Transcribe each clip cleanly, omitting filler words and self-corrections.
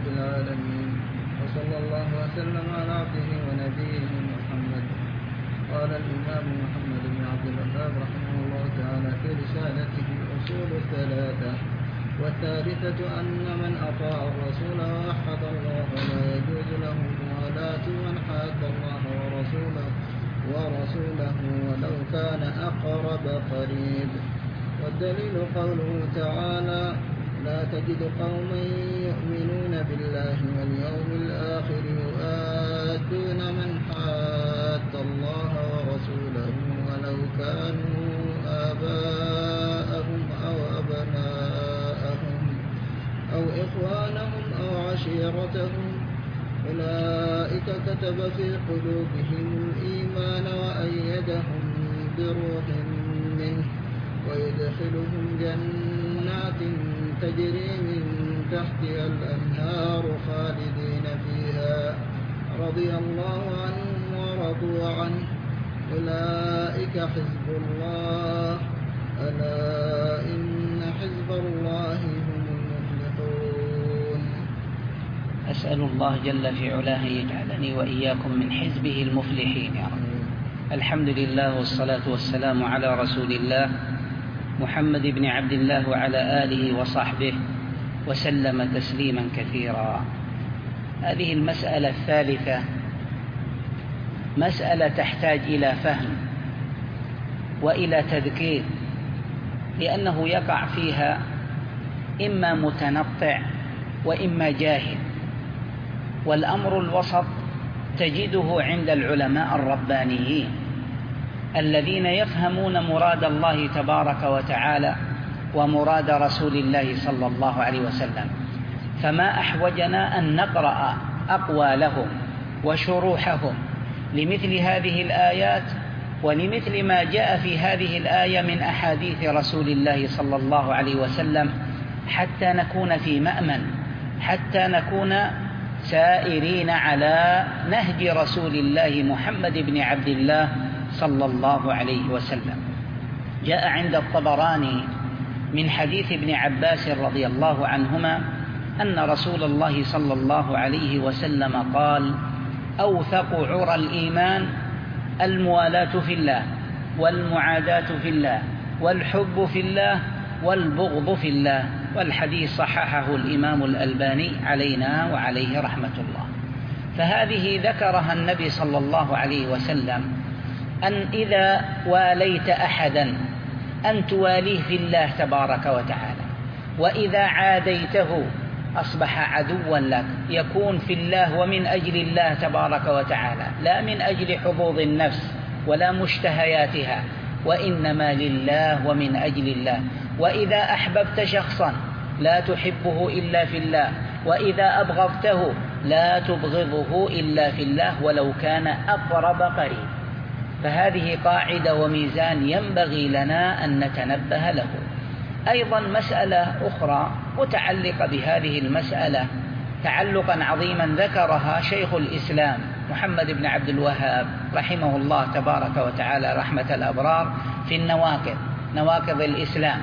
العالمين، وصلى الله وسلم على عبده ونبيه محمد. قال الإمام محمد بن عبد الوهاب رحمه الله تعالى في رسالته أصول الثلاثة: والثالثة أن من أطاع الرسول ووحد الله لا يجوز له موالاة من حاد الله ورسوله ولو كان أقرب قريب. والدليل قوله تعالى: لا تجد قوما يؤمنون بالله واليوم الآخر يؤادون من حاد الله ورسوله ولو كانوا آباءهم أو أبناءهم أو إخوانهم أو عشيرتهم أولئك كتب في قلوبهم الإيمان وأيدهم بروح منه ويدخلهم جنات تجري من تحتها الأنهار خالدين فيها رضي الله عنهم ورضوا عنه أولئك حزب الله ألا إن حزب الله هم المفلحون. أسأل الله جل في علاه يجعلني وإياكم من حزبه المفلحين يا رب. الحمد لله والصلاة والسلام على رسول الله محمد بن عبد الله وعلى آله وصحبه وسلم تسليما كثيرا. هذه المسألة الثالثة مسألة تحتاج إلى فهم وإلى تذكير، لأنه يقع فيها إما متنطع وإما جاهل، والأمر الوسط تجده عند العلماء الربانيين الذين يفهمون مراد الله تبارك وتعالى ومراد رسول الله صلى الله عليه وسلم. فما أحوجنا أن نقرأ أقوالهم وشروحهم لمثل هذه الآيات ولمثل ما جاء في هذه الآية من أحاديث رسول الله صلى الله عليه وسلم، حتى نكون في مأمن، حتى نكون سائرين على نهج رسول الله محمد بن عبد الله صلى الله عليه وسلم. جاء عند الطبراني من حديث ابن عباس رضي الله عنهما أن رسول الله صلى الله عليه وسلم قال: أوثق عرى الإيمان الموالاة في الله والمعاداة في الله والحب في الله والبغض في الله. والحديث صححه الإمام الألباني علينا وعليه رحمة الله. فهذه ذكرها النبي صلى الله عليه وسلم، أن إذا واليت أحدا أن تواليه في الله تبارك وتعالى، وإذا عاديته أصبح عدوا لك، يكون في الله ومن أجل الله تبارك وتعالى، لا من أجل حظوظ النفس ولا مشتهياتها، وإنما لله ومن أجل الله. وإذا أحببت شخصا لا تحبه إلا في الله، وإذا أبغضته لا تبغضه إلا في الله ولو كان أقرب قريب. فهذه قاعدة وميزان ينبغي لنا أن نتنبه له. أيضا مسألة أخرى متعلقة بهذه المسألة تعلقا عظيما ذكرها شيخ الإسلام محمد بن عبد الوهاب رحمه الله تبارك وتعالى رحمة الأبرار في النواقض، نواقض الإسلام.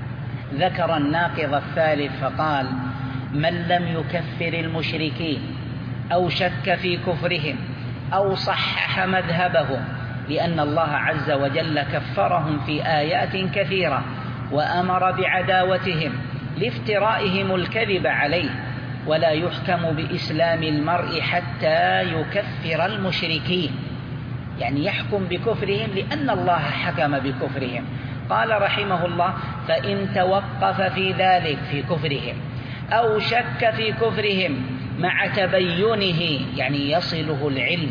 ذكر الناقض الثالث فقال: من لم يكفر المشركين أو شك في كفرهم أو صحح مذهبهم، لأن الله عز وجل كفرهم في آيات كثيرة وأمر بعداوتهم لافترائهم الكذب عليه، ولا يحكم بإسلام المرء حتى يكفر المشركين، يعني يحكم بكفرهم لأن الله حكم بكفرهم. قال رحمه الله: فإن توقف في ذلك في كفرهم أو شك في كفرهم مع تبينه، يعني يصله العلم.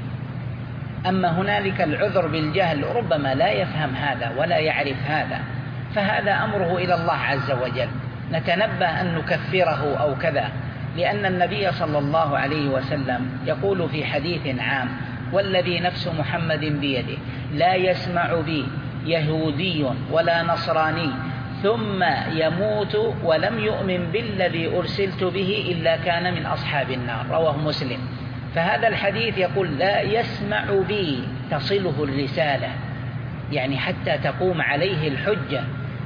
أما هنالك العذر بالجهل، ربما لا يفهم هذا ولا يعرف هذا، فهذا أمره إلى الله عز وجل، نتنبه أن نكفره أو كذا، لأن النبي صلى الله عليه وسلم يقول في حديث عام: والذي نفس محمد بيده لا يسمع بي يهودي ولا نصراني ثم يموت ولم يؤمن بالذي أرسلت به إلا كان من أصحاب النار. رواه مسلم. فهذا الحديث يقول: لا يسمع بي، تصله الرسالة، يعني حتى تقوم عليه الحجة،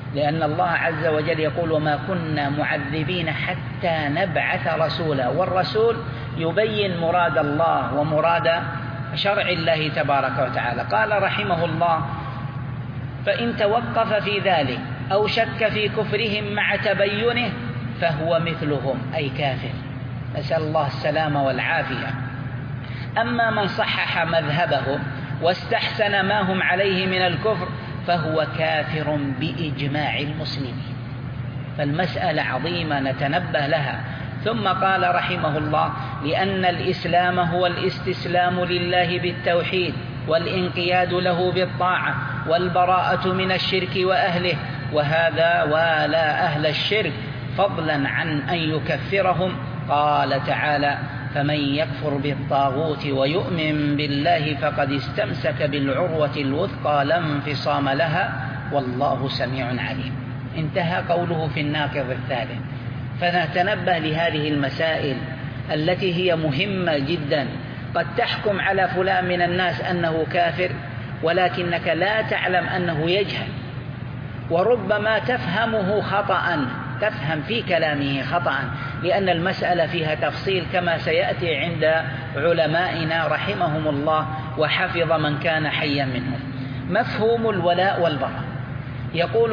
لأن الله عز وجل يقول وما كنا معذبين حتى نبعث رسولا، والرسول يبين مراد الله ومراد شرع الله تبارك وتعالى. قال رحمه الله فإن توقف في ذلك أو شك في كفرهم مع تبينه فهو مثلهم أي كافر، نسأل الله السلامة والعافية. أما من صحح مذهبهم واستحسن ما هم عليه من الكفر فهو كافر بإجماع المسلمين. فالمسألة عظيمة نتنبه لها. ثم قال رحمه الله لأن الإسلام هو الاستسلام لله بالتوحيد والانقياد له بالطاعة والبراءة من الشرك وأهله، وهذا ولا أهل الشرك فضلا عن أن يكفرهم. قال تعالى فمن يكفر بالطاغوت ويؤمن بالله فقد استمسك بالعروة الوثقى لا انفصام لها والله سميع عليم. انتهى قوله في الناقض الثالث. فنتنبه لهذه المسائل التي هي مهمة جدا. قد تحكم على فلان من الناس أنه كافر ولكنك لا تعلم أنه يجهل، وربما تفهمه خطأ، تفهم في كلامه خطأ، لأن المسألة فيها تفصيل كما سيأتي عند علمائنا رحمهم الله وحفظ من كان حيا منهم. مفهوم الولاء والبراء. يقول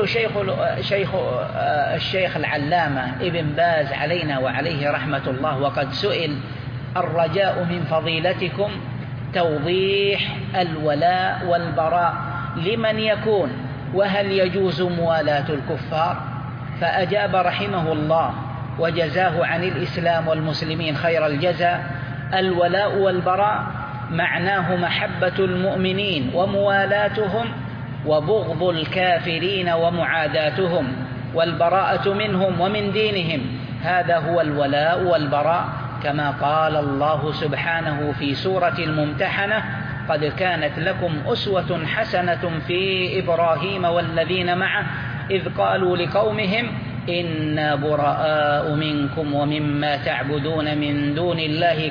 الشيخ العلامة ابن باز علينا وعليه رحمة الله وقد سئل الرجاء من فضيلتكم توضيح الولاء والبراء لمن يكون، وهل يجوز موالاة الكفار؟ فأجاب رحمه الله وجزاه عن الإسلام والمسلمين خير الجزاء: الولاء والبراء معناه محبة المؤمنين وموالاتهم وبغض الكافرين ومعاداتهم والبراءة منهم ومن دينهم، هذا هو الولاء والبراء، كما قال الله سبحانه في سورة الممتحنة: قد كانت لكم أسوة حسنة في إبراهيم والذين معه إذ قالوا لقومهم إنا براء منكم ومما تعبدون من دون الله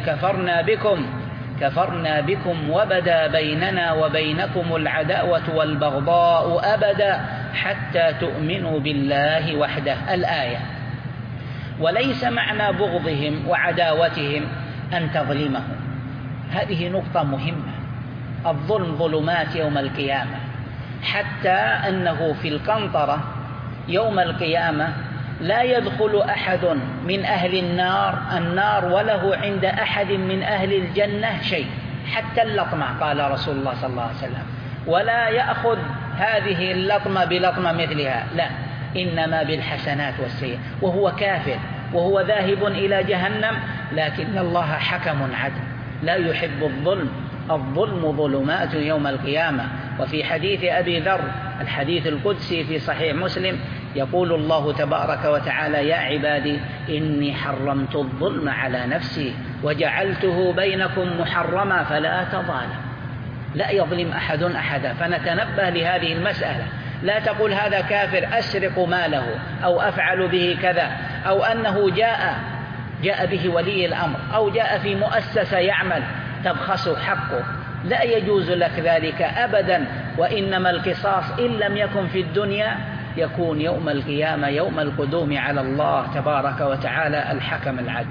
كفرنا بكم وبدا بيننا وبينكم العداوة والبغضاء أبدا حتى تؤمنوا بالله وحده. الآية. وليس معنى بغضهم وعداوتهم أن تظلمهم. هذه نقطة مهمة. الظلم ظلمات يوم القيامة، حتى أنه في القنطرة يوم القيامة لا يدخل أحد من أهل النار وله عند أحد من أهل الجنة شيء، حتى اللطمة، قال رسول الله صلى الله عليه وسلم، ولا يأخذ هذه اللطمة بلطمة مثلها، لا، إنما بالحسنات والسيئات، وهو كافر وهو ذاهب إلى جهنم، لكن الله حكم عدل لا يحب الظلم. الظلم ظلمات يوم القيامة. وفي حديث أبي ذر الحديث القدسي في صحيح مسلم يقول الله تبارك وتعالى: يا عبادي إني حرمت الظلم على نفسي وجعلته بينكم محرما فلا تظالم. لا يظلم أحد أحدا. فنتنبه لهذه المسألة. لا تقول هذا كافر أسرق ماله أو أفعل به كذا، أو أنه جاء به ولي الأمر أو جاء في مؤسسة يعمل تبخسه حقه، لا يجوز لك ذلك أبدا. وإنما القصاص إن لم يكن في الدنيا يكون يوم القيامة، يوم القدوم على الله تبارك وتعالى الحكم العدل.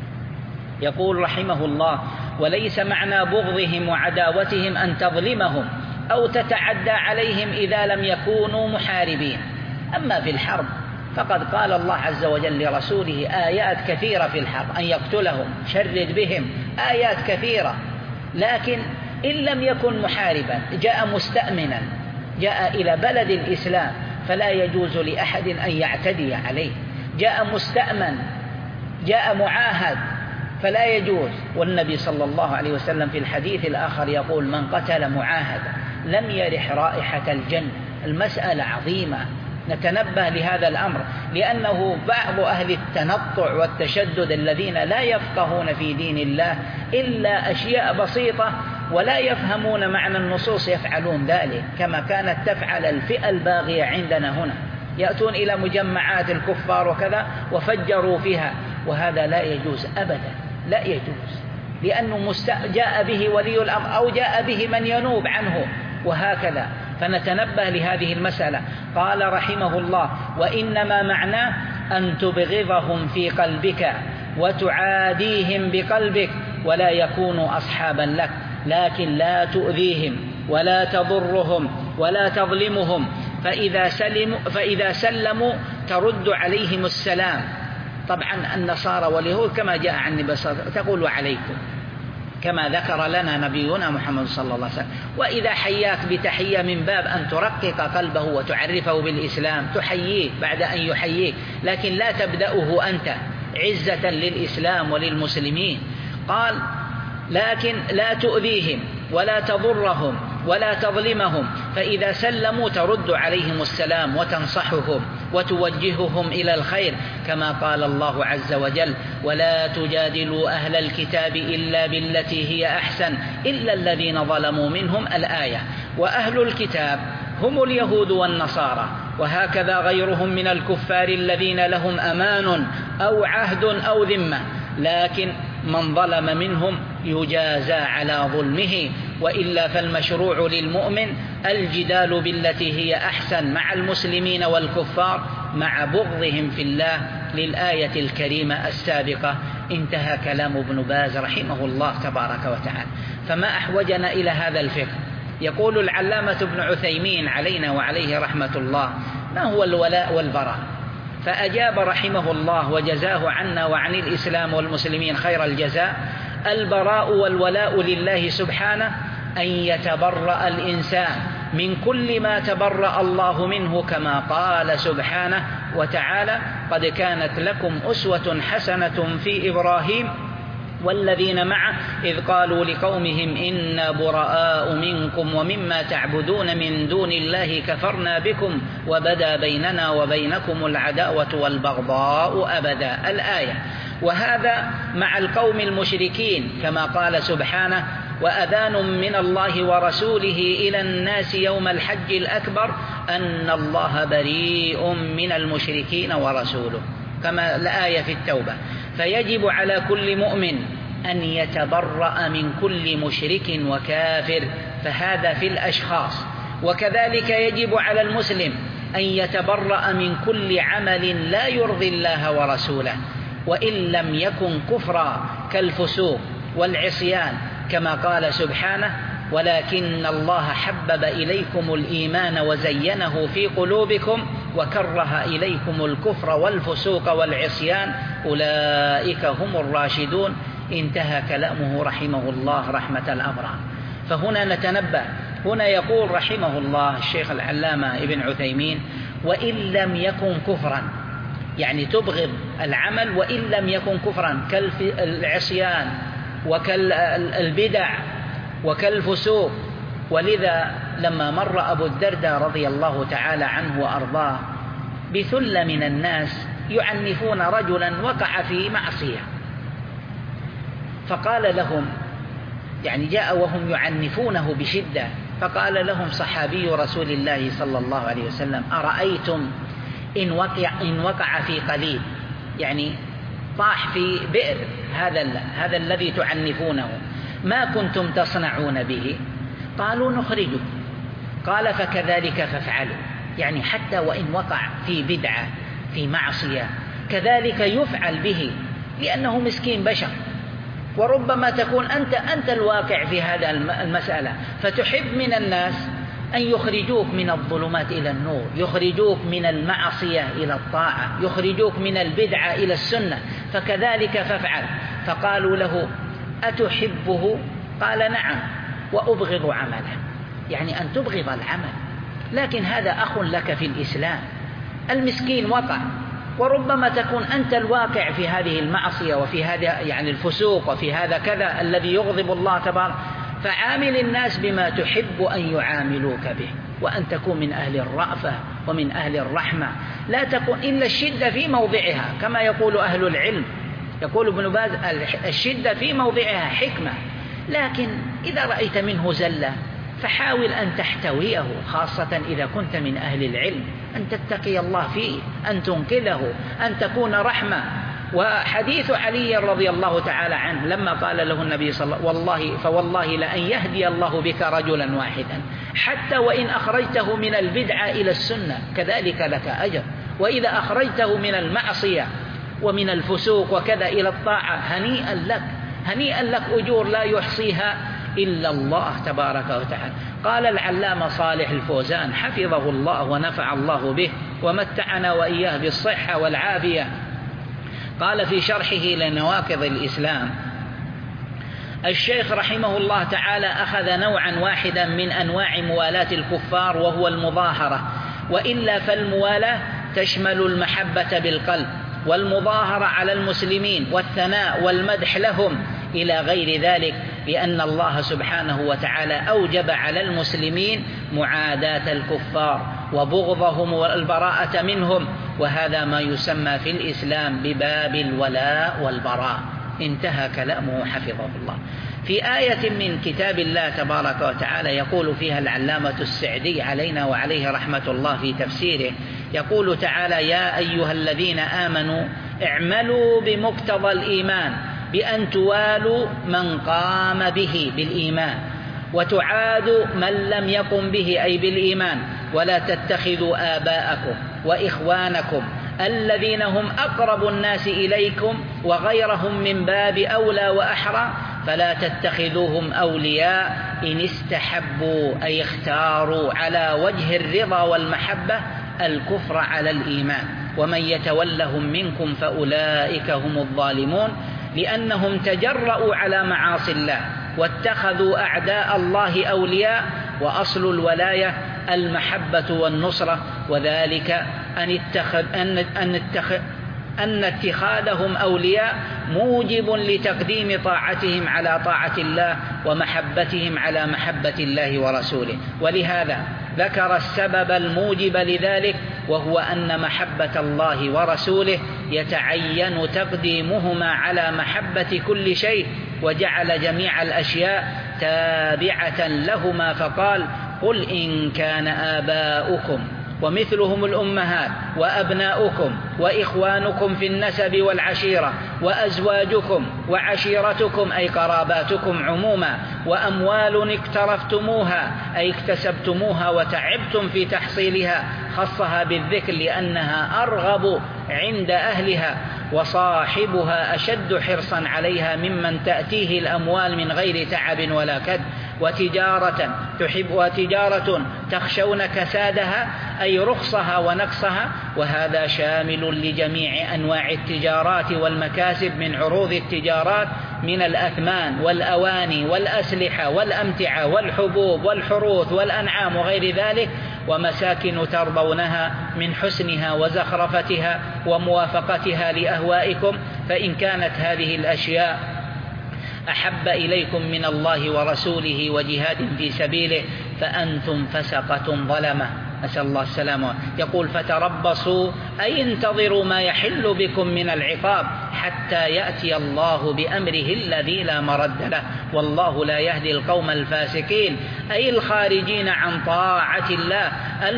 يقول رحمه الله: وليس معنى بغضهم وعداوتهم أن تظلمهم أو تتعدى عليهم إذا لم يكونوا محاربين. أما في الحرب فقد قال الله عز وجل لرسوله آيات كثيرة في الحرب أن يقتلهم، شرد بهم، آيات كثيرة. لكن إن لم يكن محاربا، جاء مستأمنا، جاء إلى بلد الإسلام، فلا يجوز لأحد أن يعتدي عليه. جاء مستأمن، جاء معاهد، فلا يجوز. والنبي صلى الله عليه وسلم في الحديث الآخر يقول: من قتل معاهدا لم يرح رائحة الجنة. المسألة عظيمة، نتنبه لهذا الأمر، لأنه بعض أهل التنطع والتشدد الذين لا يفقهون في دين الله إلا أشياء بسيطة ولا يفهمون معنى النصوص يفعلون ذلك، كما كانت تفعل الفئة الباغية عندنا هنا، يأتون إلى مجمعات الكفار وكذا وفجروا فيها، وهذا لا يجوز أبدا، لا يجوز، لأنه جاء به ولي الأمر أو جاء به من ينوب عنه، وهكذا. فنتنبه لهذه المسألة. قال رحمه الله: وإنما معناه أن تبغضهم في قلبك وتعاديهم بقلبك ولا يكونوا أصحابا لك، لكن لا تؤذيهم ولا تضرهم ولا تظلمهم، فإذا سلموا ترد عليهم السلام. طبعا النصارى واليهود كما جاء عن النبي صلى الله عليه وسلم تقول عليكم، كما ذكر لنا نبينا محمد صلى الله عليه وسلم. وإذا حياك بتحية من باب أن ترقق قلبه وتعرفه بالإسلام تحييه بعد أن يحييك، لكن لا تبدأه أنت عزة للإسلام وللمسلمين. قال: لكن لا تؤذيهم ولا تضرهم ولا تظلمهم، فإذا سلموا ترد عليهم السلام وتنصحهم وتوجههم إلى الخير، كما قال الله عز وجل: ولا تجادلوا أهل الكتاب إلا بالتي هي أحسن إلا الذين ظلموا منهم. الآية. وأهل الكتاب هم اليهود والنصارى، وهكذا غيرهم من الكفار الذين لهم أمان أو عهد أو ذمة، لكن من ظلم منهم يجازى على ظلمه، وإلا فالمشروع للمؤمن الجدال بالتي هي أحسن مع المسلمين والكفار مع بغضهم في الله، للآية الكريمة السابقة. انتهى كلام ابن باز رحمه الله تبارك وتعالى. فما أحوجنا إلى هذا الفقه؟ يقول العلامة ابن عثيمين علينا وعليه رحمة الله: ما هو الولاء والبراء؟ فأجاب رحمه الله وجزاه عنا وعن الإسلام والمسلمين خير الجزاء: البراء والولاء لله سبحانه أن يتبرأ الإنسان من كل ما تبرأ الله منه، كما قال سبحانه وتعالى: قد كانت لكم أسوة حسنة في إبراهيم والذين معه إذ قالوا لقومهم إنا براء منكم ومما تعبدون من دون الله كفرنا بكم وبدا بيننا وبينكم العداوة والبغضاء أبدا. الآية. وهذا مع القوم المشركين، كما قال سبحانه: وأذان من الله ورسوله إلى الناس يوم الحج الأكبر أن الله بريء من المشركين ورسوله، كما الآية في التوبة. فيجب على كل مؤمن أن يتبرأ من كل مشرك وكافر، فهذا في الأشخاص. وكذلك يجب على المسلم أن يتبرأ من كل عمل لا يرضي الله ورسوله، وإن لم يكن كفرا كالفسوق والعصيان، كما قال سبحانه: ولكن الله حبب إليكم الإيمان وزينه في قلوبكم وكره إليكم الكفر والفسوق والعصيان أولئك هم الراشدون. انتهى كلامه رحمه الله رحمة الأبرار. فهنا نتنبه، هنا يقول رحمه الله الشيخ العلامة ابن عثيمين: وإن لم يكن كفرا، يعني تبغض العمل وإن لم يكن كفرا كالعصيان وكالبدع وكالفسوق. ولذا لما مر أبو الدرداء رضي الله تعالى عنه وأرضاه بثلة من الناس يعنفون رجلا وقع في معصية، فقال لهم، يعني جاء وهم يعنفونه بشدة، فقال لهم صحابي رسول الله صلى الله عليه وسلم: أرأيتم إن وقع في قليل، يعني طاح في بئر هذا الذي تعنفونه، ما كنتم تصنعون به؟ قالوا: نخرجه. قال: فكذلك فافعلوا، يعني حتى وإن وقع في بدعة في معصية كذلك يفعل به، لأنه مسكين بشر، وربما تكون أنت الواقع في هذا المسألة، فتحب من الناس أن يخرجوك من الظلمات إلى النور، يخرجوك من المعصية إلى الطاعة، يخرجوك من البدعة إلى السنة، فكذلك فافعل. فقالوا له: أتحبه؟ قال: نعم، وأبغض عمله، يعني أن تبغض العمل، لكن هذا أخ لك في الإسلام. المسكين وقع، وربما تكون أنت الواقع في هذه المعصية وفي هذا يعني الفسوق وفي هذا كذا الذي يغضب الله تبارك. فعامل الناس بما تحب أن يعاملوك به، وأن تكون من أهل الرأفة ومن أهل الرحمة، لا تكون إلا الشدة في موضعها، كما يقول أهل العلم، يقول ابن باز: الشدة في موضعها حكمة، لكن إذا رأيت منه زلة فحاول أن تحتويه، خاصة إذا كنت من أهل العلم، أن تتقي الله فيه، أن تنقذه، أن تكون رحمة. وحديث علي رضي الله تعالى عنه لما قال له النبي صلى الله عليه وسلم فوالله لأن يهدي الله بك رجلا واحدا حتى وإن أخرجته من البدعة إلى السنة كذلك لك أجر، وإذا أخرجته من المعصية ومن الفسوق وكذا إلى الطاعة هنيئا لك أجور لا يحصيها إلا الله تبارك وتعالى. قال العلامة صالح الفوزان حفظه الله ونفع الله به ومتعنا وإياه بالصحة والعافية، قال في شرحه لنواقض الإسلام: الشيخ رحمه الله تعالى أخذ نوعا واحدا من أنواع موالاة الكفار وهو المظاهرة، وإلا فالموالاة تشمل المحبة بالقلب والمظاهرة على المسلمين والثناء والمدح لهم إلى غير ذلك، لأن الله سبحانه وتعالى أوجب على المسلمين معاداة الكفار وبغضهم والبراءة منهم، وهذا ما يسمى في الإسلام بباب الولاء والبراء. انتهى كلامه حفظه الله. في آية من كتاب الله تبارك وتعالى يقول فيها العلامة السعدي علينا وعليه رحمة الله في تفسيره، يقول تعالى: يا أيها الذين آمنوا اعملوا بمقتضى الإيمان بأن توالوا من قام به بالإيمان وتعادوا من لم يقم به أي بالإيمان، ولا تتخذوا آباءكم وإخوانكم الذين هم أقرب الناس إليكم وغيرهم من باب أولى وأحرى فلا تتخذوهم أولياء إن استحبوا أي اختاروا على وجه الرضا والمحبة الكفر على الإيمان، ومن يتولهم منكم فأولئك هم الظالمون، لأنهم تجرؤوا على معاصي الله واتخذوا أعداء الله أولياء، وأصل الولاية المحبة والنصرة، وذلك أن اتخاذهم أولياء موجب لتقديم طاعتهم على طاعة الله ومحبتهم على محبة الله ورسوله. ولهذا ذكر السبب الموجب لذلك، وهو أن محبة الله ورسوله يتعين تقديمهما على محبة كل شيء، وجعل جميع الأشياء تابعة لهما، فقال: قل إن كان آباؤكم ومثلهم الأمهات وأبناؤكم وإخوانكم في النسب والعشيرة وأزواجكم وعشيرتكم أي قراباتكم عموما، وأموال اقترفتموها أي اكتسبتموها وتعبتم في تحصيلها، خصها بالذكر لأنها أرغب عند أهلها، وصاحبها أشد حرصا عليها ممن تأتيه الأموال من غير تعب ولا كد، وتجارة تخشون كسادها أي رخصها ونقصها، وهذا شامل لجميع أنواع التجارات والمكاسب من عروض التجارات من الأثمان والأواني والأسلحة والأمتعة والحبوب والحروث والأنعام وغير ذلك، ومساكن ترضونها من حسنها وزخرفتها وموافقتها لأهوائكم، فإن كانت هذه الأشياء أحب إليكم من الله ورسوله وجهاد في سبيله فأنتم فسقة ظلمة، نسأل الله السلامة. يقول: فتربصوا أي انتظروا ما يحل بكم من العقاب حتى يأتي الله بأمره الذي لا مرد له، والله لا يهدي القوم الفاسقين، أي الخارجين عن طاعة الله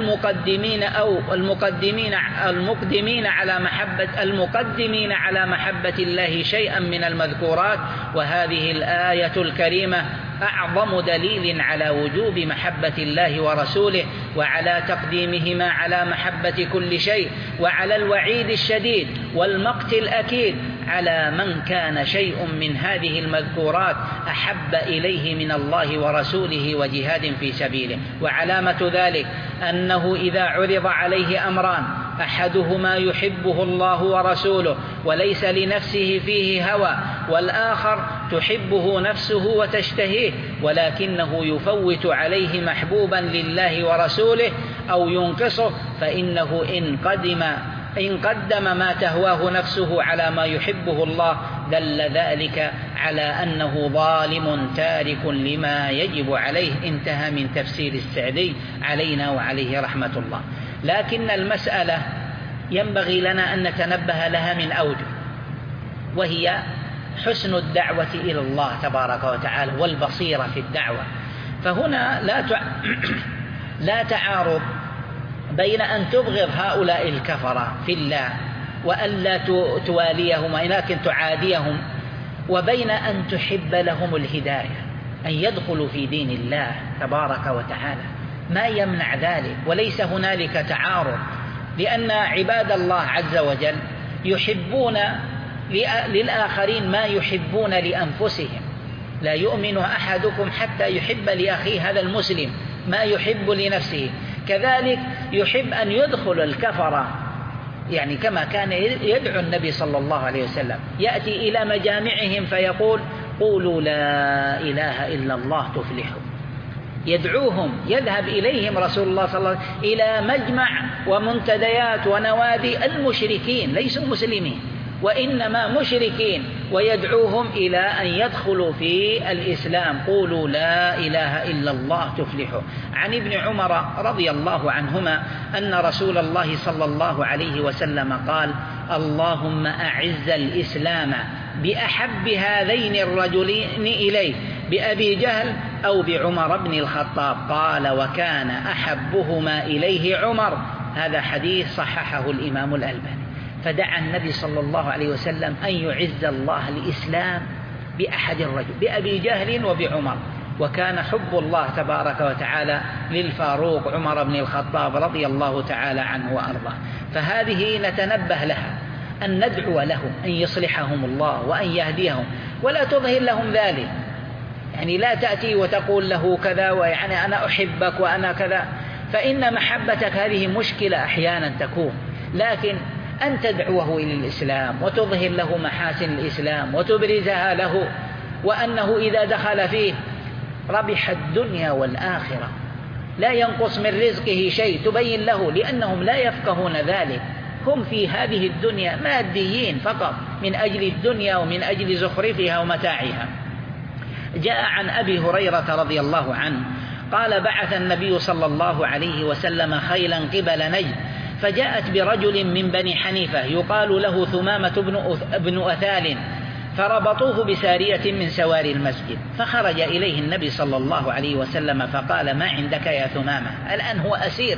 المقدمين على محبة الله شيئا من المذكورات. وهذه الآية الكريمة أعظم دليل على وجوب محبة الله ورسوله وعلى تقديمهما على محبة كل شيء، وعلى الوعيد الشديد والمقت الأكيد على من كان شيء من هذه المذكورات أحب إليه من الله ورسوله وجهاد في سبيله. وعلامة ذلك أنه إذا عرض عليه أمران أحدهما يحبه الله ورسوله وليس لنفسه فيه هوى، والآخر تحبه نفسه وتشتهيه ولكنه يفوت عليه محبوبا لله ورسوله أو ينقصه، فإنه إن قدم ما تهواه نفسه على ما يحبه الله دل ذلك على أنه ظالم تارك لما يجب عليه. انتهى من تفسير السعدي علينا وعليه رحمة الله. لكن المسألة ينبغي لنا أن نتنبه لها من أوجه، وهي حسن الدعوة إلى الله تبارك وتعالى والبصيرة في الدعوة. فهنا لا تعارض بين أن تبغض هؤلاء الكفرة في الله وألا تواليهم ولكن تعاديهم، وبين أن تحب لهم الهداية، أن يدخلوا في دين الله تبارك وتعالى، ما يمنع ذلك، وليس هنالك تعارض، لأن عباد الله عز وجل يحبون للآخرين ما يحبون لأنفسهم. لا يؤمن أحدكم حتى يحب لأخيه هذا المسلم ما يحب لنفسه. كذلك يحب أن يدخل الكفرة، يعني كما كان يدعو النبي صلى الله عليه وسلم، يأتي إلى مجامعهم فيقول قولوا لا إله إلا الله تفلحوا. يدعوهم، يذهب إليهم رسول الله صلى الله عليه وسلم إلى مجمع ومنتديات ونوادي المشركين، ليسوا مسلمين وإنما مشركين، ويدعوهم إلى أن يدخلوا في الإسلام. قولوا لا إله إلا الله تفلحوا. عن ابن عمر رضي الله عنهما أن رسول الله صلى الله عليه وسلم قال اللهم أعز الإسلام بأحب هذين الرجلين إليه، بأبي جهل أو بعمر بن الخطاب. قال وكان أحبهما إليه عمر. هذا حديث صححه الإمام الألباني. فدعا النبي صلى الله عليه وسلم أن يعز الله الإسلام بأحد الرجل، بأبي جهل وبعمر. وكان حب الله تبارك وتعالى للفاروق عمر بن الخطاب رضي الله تعالى عنه وأرضاه. فهذه نتنبه لها، أن ندعو لهم أن يصلحهم الله وأن يهديهم، ولا تظهر لهم ذلك. يعني لا تأتي وتقول له كذا، ويعني أنا أحبك وأنا كذا، فإن محبتك هذه مشكلة أحيانا تكون، لكن أن تدعوه إلى الإسلام وتظهر له محاسن الإسلام وتبرزها له، وأنه إذا دخل فيه ربح الدنيا والآخرة، لا ينقص من رزقه شيء، تبين له، لأنهم لا يفقهون ذلك. هم في هذه الدنيا ماديين فقط، من أجل الدنيا ومن أجل زخرفها ومتاعها. جاء عن أبي هريرة رضي الله عنه قال بعث النبي صلى الله عليه وسلم خيلا قبل نجد، فجاءت برجل من بني حنيفة يقال له ثمامة بن أثال، فربطوه بسارية من سواري المسجد، فخرج إليه النبي صلى الله عليه وسلم فقال ما عندك يا ثمامة؟ الآن هو أسير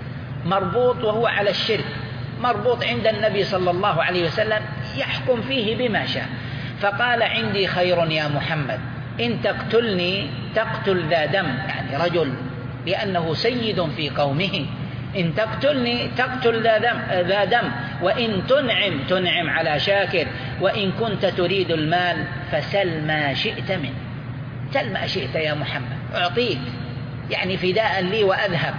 مربوط وهو على الشرك، مربوط عند النبي صلى الله عليه وسلم يحكم فيه بما شاء. فقال عندي خير يا محمد، إن تقتلني تقتل ذا دم، يعني رجل لأنه سيد في قومه، إن تقتلني تقتل ذا دم، وإن تنعم على شاكر، وإن كنت تريد المال فسل ما شئت منه. سل ما شئت يا محمد أعطيك، يعني فداء لي وأذهب.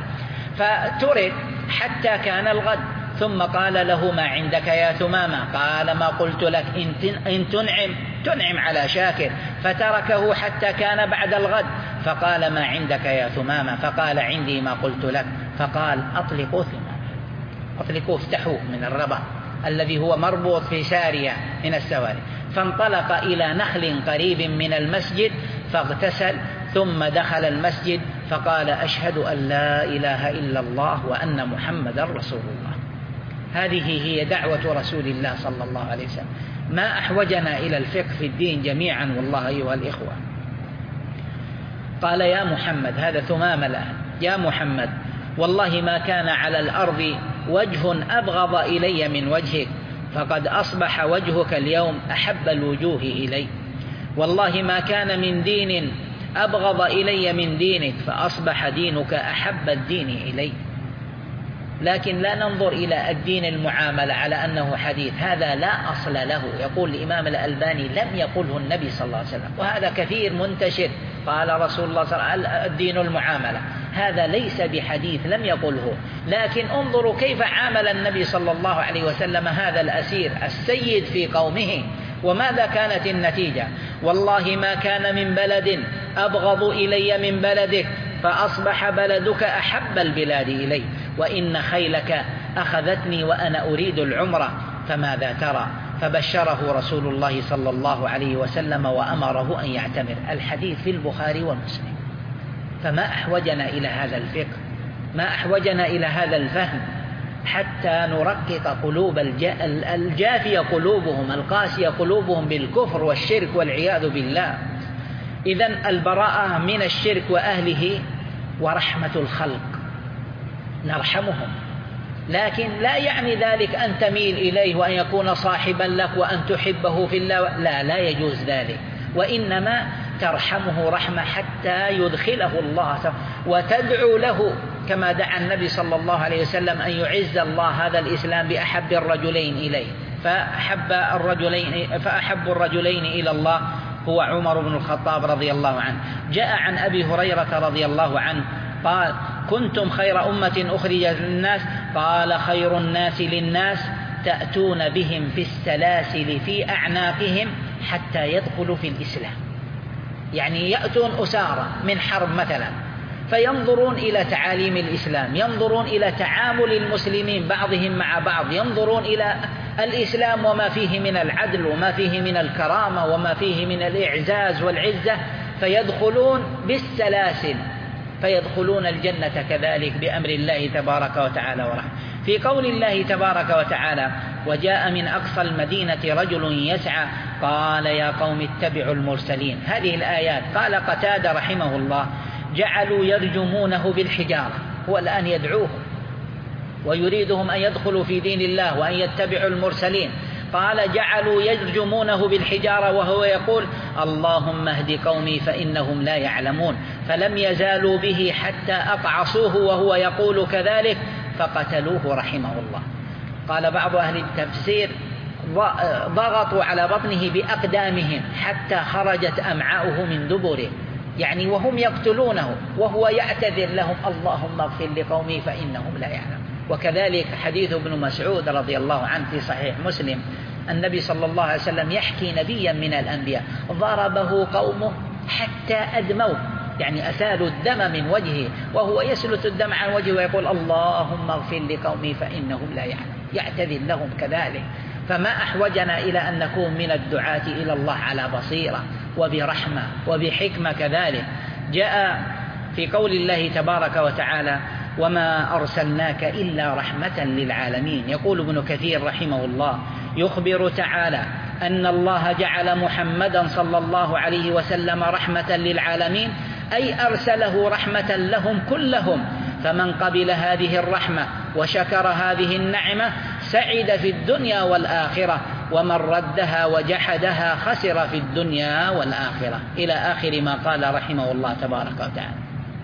فترك حتى كان الغد، ثم قال له ما عندك يا ثمامة؟ قال ما قلت لك، إن تنعم على شاكر. فتركه حتى كان بعد الغد، فقال ما عندك يا ثمامة؟ فقال عندي ما قلت لك. فقال أطلقوا ثمامة، أطلقوا، افتحوه من الرباط الذي هو مربوط في سارية من السواري. فانطلق إلى نخل قريب من المسجد فاغتسل، ثم دخل المسجد فقال أشهد أن لا إله إلا الله وأن محمدا رسول الله. هذه هي دعوة رسول الله صلى الله عليه وسلم. ما أحوجنا إلى الفقه في الدين جميعا والله أيها الإخوة. قال يا محمد، هذا ثمامة الآن، يا محمد والله ما كان على الأرض وجه أبغض إلي من وجهك، فقد أصبح وجهك اليوم أحب الوجوه إلي. والله ما كان من دين أبغض إلي من دينك، فأصبح دينك أحب الدين إلي. لكن لا ننظر إلى الدين المعاملة على أنه حديث، هذا لا أصل له. يقول الإمام الألباني لم يقله النبي صلى الله عليه وسلم، وهذا كثير منتشر. قال رسول الله صلى الله عليه وسلم الدين المعاملة، هذا ليس بحديث، لم يقله. لكن انظروا كيف عامل النبي صلى الله عليه وسلم هذا الأسير السيد في قومه، وماذا كانت النتيجة؟ والله ما كان من بلد أبغض إلي من بلدك، فأصبح بلدك أحب البلاد إلي، وإن خيلك أخذتني وأنا أريد العمرة، فماذا ترى؟ فبشره رسول الله صلى الله عليه وسلم وأمره أن يعتمر. الحديث في البخاري ومسلم. فما أحوجنا إلى هذا الفقه، ما أحوجنا إلى هذا الفهم، حتى نرقق قلوب الجافية قلوبهم، القاسية قلوبهم بالكفر والشرك والعياذ بالله. إذن البراءة من الشرك وأهله ورحمة الخلق، نرحمهم لكن لا يعني ذلك أن تميل إليه وأن يكون صاحبا لك وأن تحبه في الله، لا يجوز ذلك، وإنما ترحمه رحمة حتى يدخله الله، وتدعو له كما دعا النبي صلى الله عليه وسلم أن يعز الله هذا الإسلام بأحب الرجلين إليه، فأحب الرجلين إلى الله هو عمر بن الخطاب رضي الله عنه. جاء عن أبي هريرة رضي الله عنه قال: كنتم خير أمة أخرجت للناس، قال: خير الناس للناس تأتون بهم في السلاسل في أعناقهم حتى يدخلوا في الإسلام. يعني يأتون أسارى من حرب مثلا، فينظرون إلى تعاليم الإسلام، ينظرون إلى تعامل المسلمين بعضهم مع بعض، ينظرون إلى الإسلام وما فيه من العدل وما فيه من الكرامة وما فيه من الإعزاز والعزة، فيدخلون بالسلاسل، فيدخلون الجنة كذلك بأمر الله تبارك وتعالى ورحمه. في قول الله تبارك وتعالى: وجاء من أقصى المدينة رجل يسعى قال يا قوم اتبعوا المرسلين. هذه الآيات قال قتادة رحمه الله: جعلوا يرجمونه بالحجارة، هو الآن يدعوهم ويريدهم أن يدخلوا في دين الله وأن يتبعوا المرسلين، قال: جعلوا يرجمونه بالحجارة وهو يقول: اللهم اهد قومي فإنهم لا يعلمون، فلم يزالوا به حتى أقعصوه وهو يقول كذلك فقتلوه رحمه الله. قال بعض أهل التفسير: ضغطوا على بطنه بأقدامهم حتى خرجت أمعاؤه من دبره، يعني وهم يقتلونه وهو يعتذر لهم: اللهم اغفر لقومي فإنهم لا يعلمون. وكذلك حديث ابن مسعود رضي الله عنه في صحيح مسلم، النبي صلى الله عليه وسلم يحكي نبيا من الأنبياء ضربه قومه حتى أدموه، يعني أسالوا الدم من وجهه وهو يسلت الدم عن وجهه ويقول: اللهم اغفر لقومي فإنهم لا يعلمون، يعتذر لهم كذلك. فما أحوجنا إلى أن نكون من الدعاة إلى الله على بصيرة وبرحمة وبحكمة كذلك. جاء في قول الله تبارك وتعالى: وما أرسلناك إلا رحمة للعالمين. يقول ابن كثير رحمه الله: يخبر تعالى أن الله جعل محمدا صلى الله عليه وسلم رحمة للعالمين، أي أرسله رحمة لهم كلهم، فمن قبل هذه الرحمة وشكر هذه النعمة سعد في الدنيا والآخرة، ومن ردها وجحدها خسر في الدنيا والآخرة، إلى آخر ما قال رحمه الله تبارك وتعالى.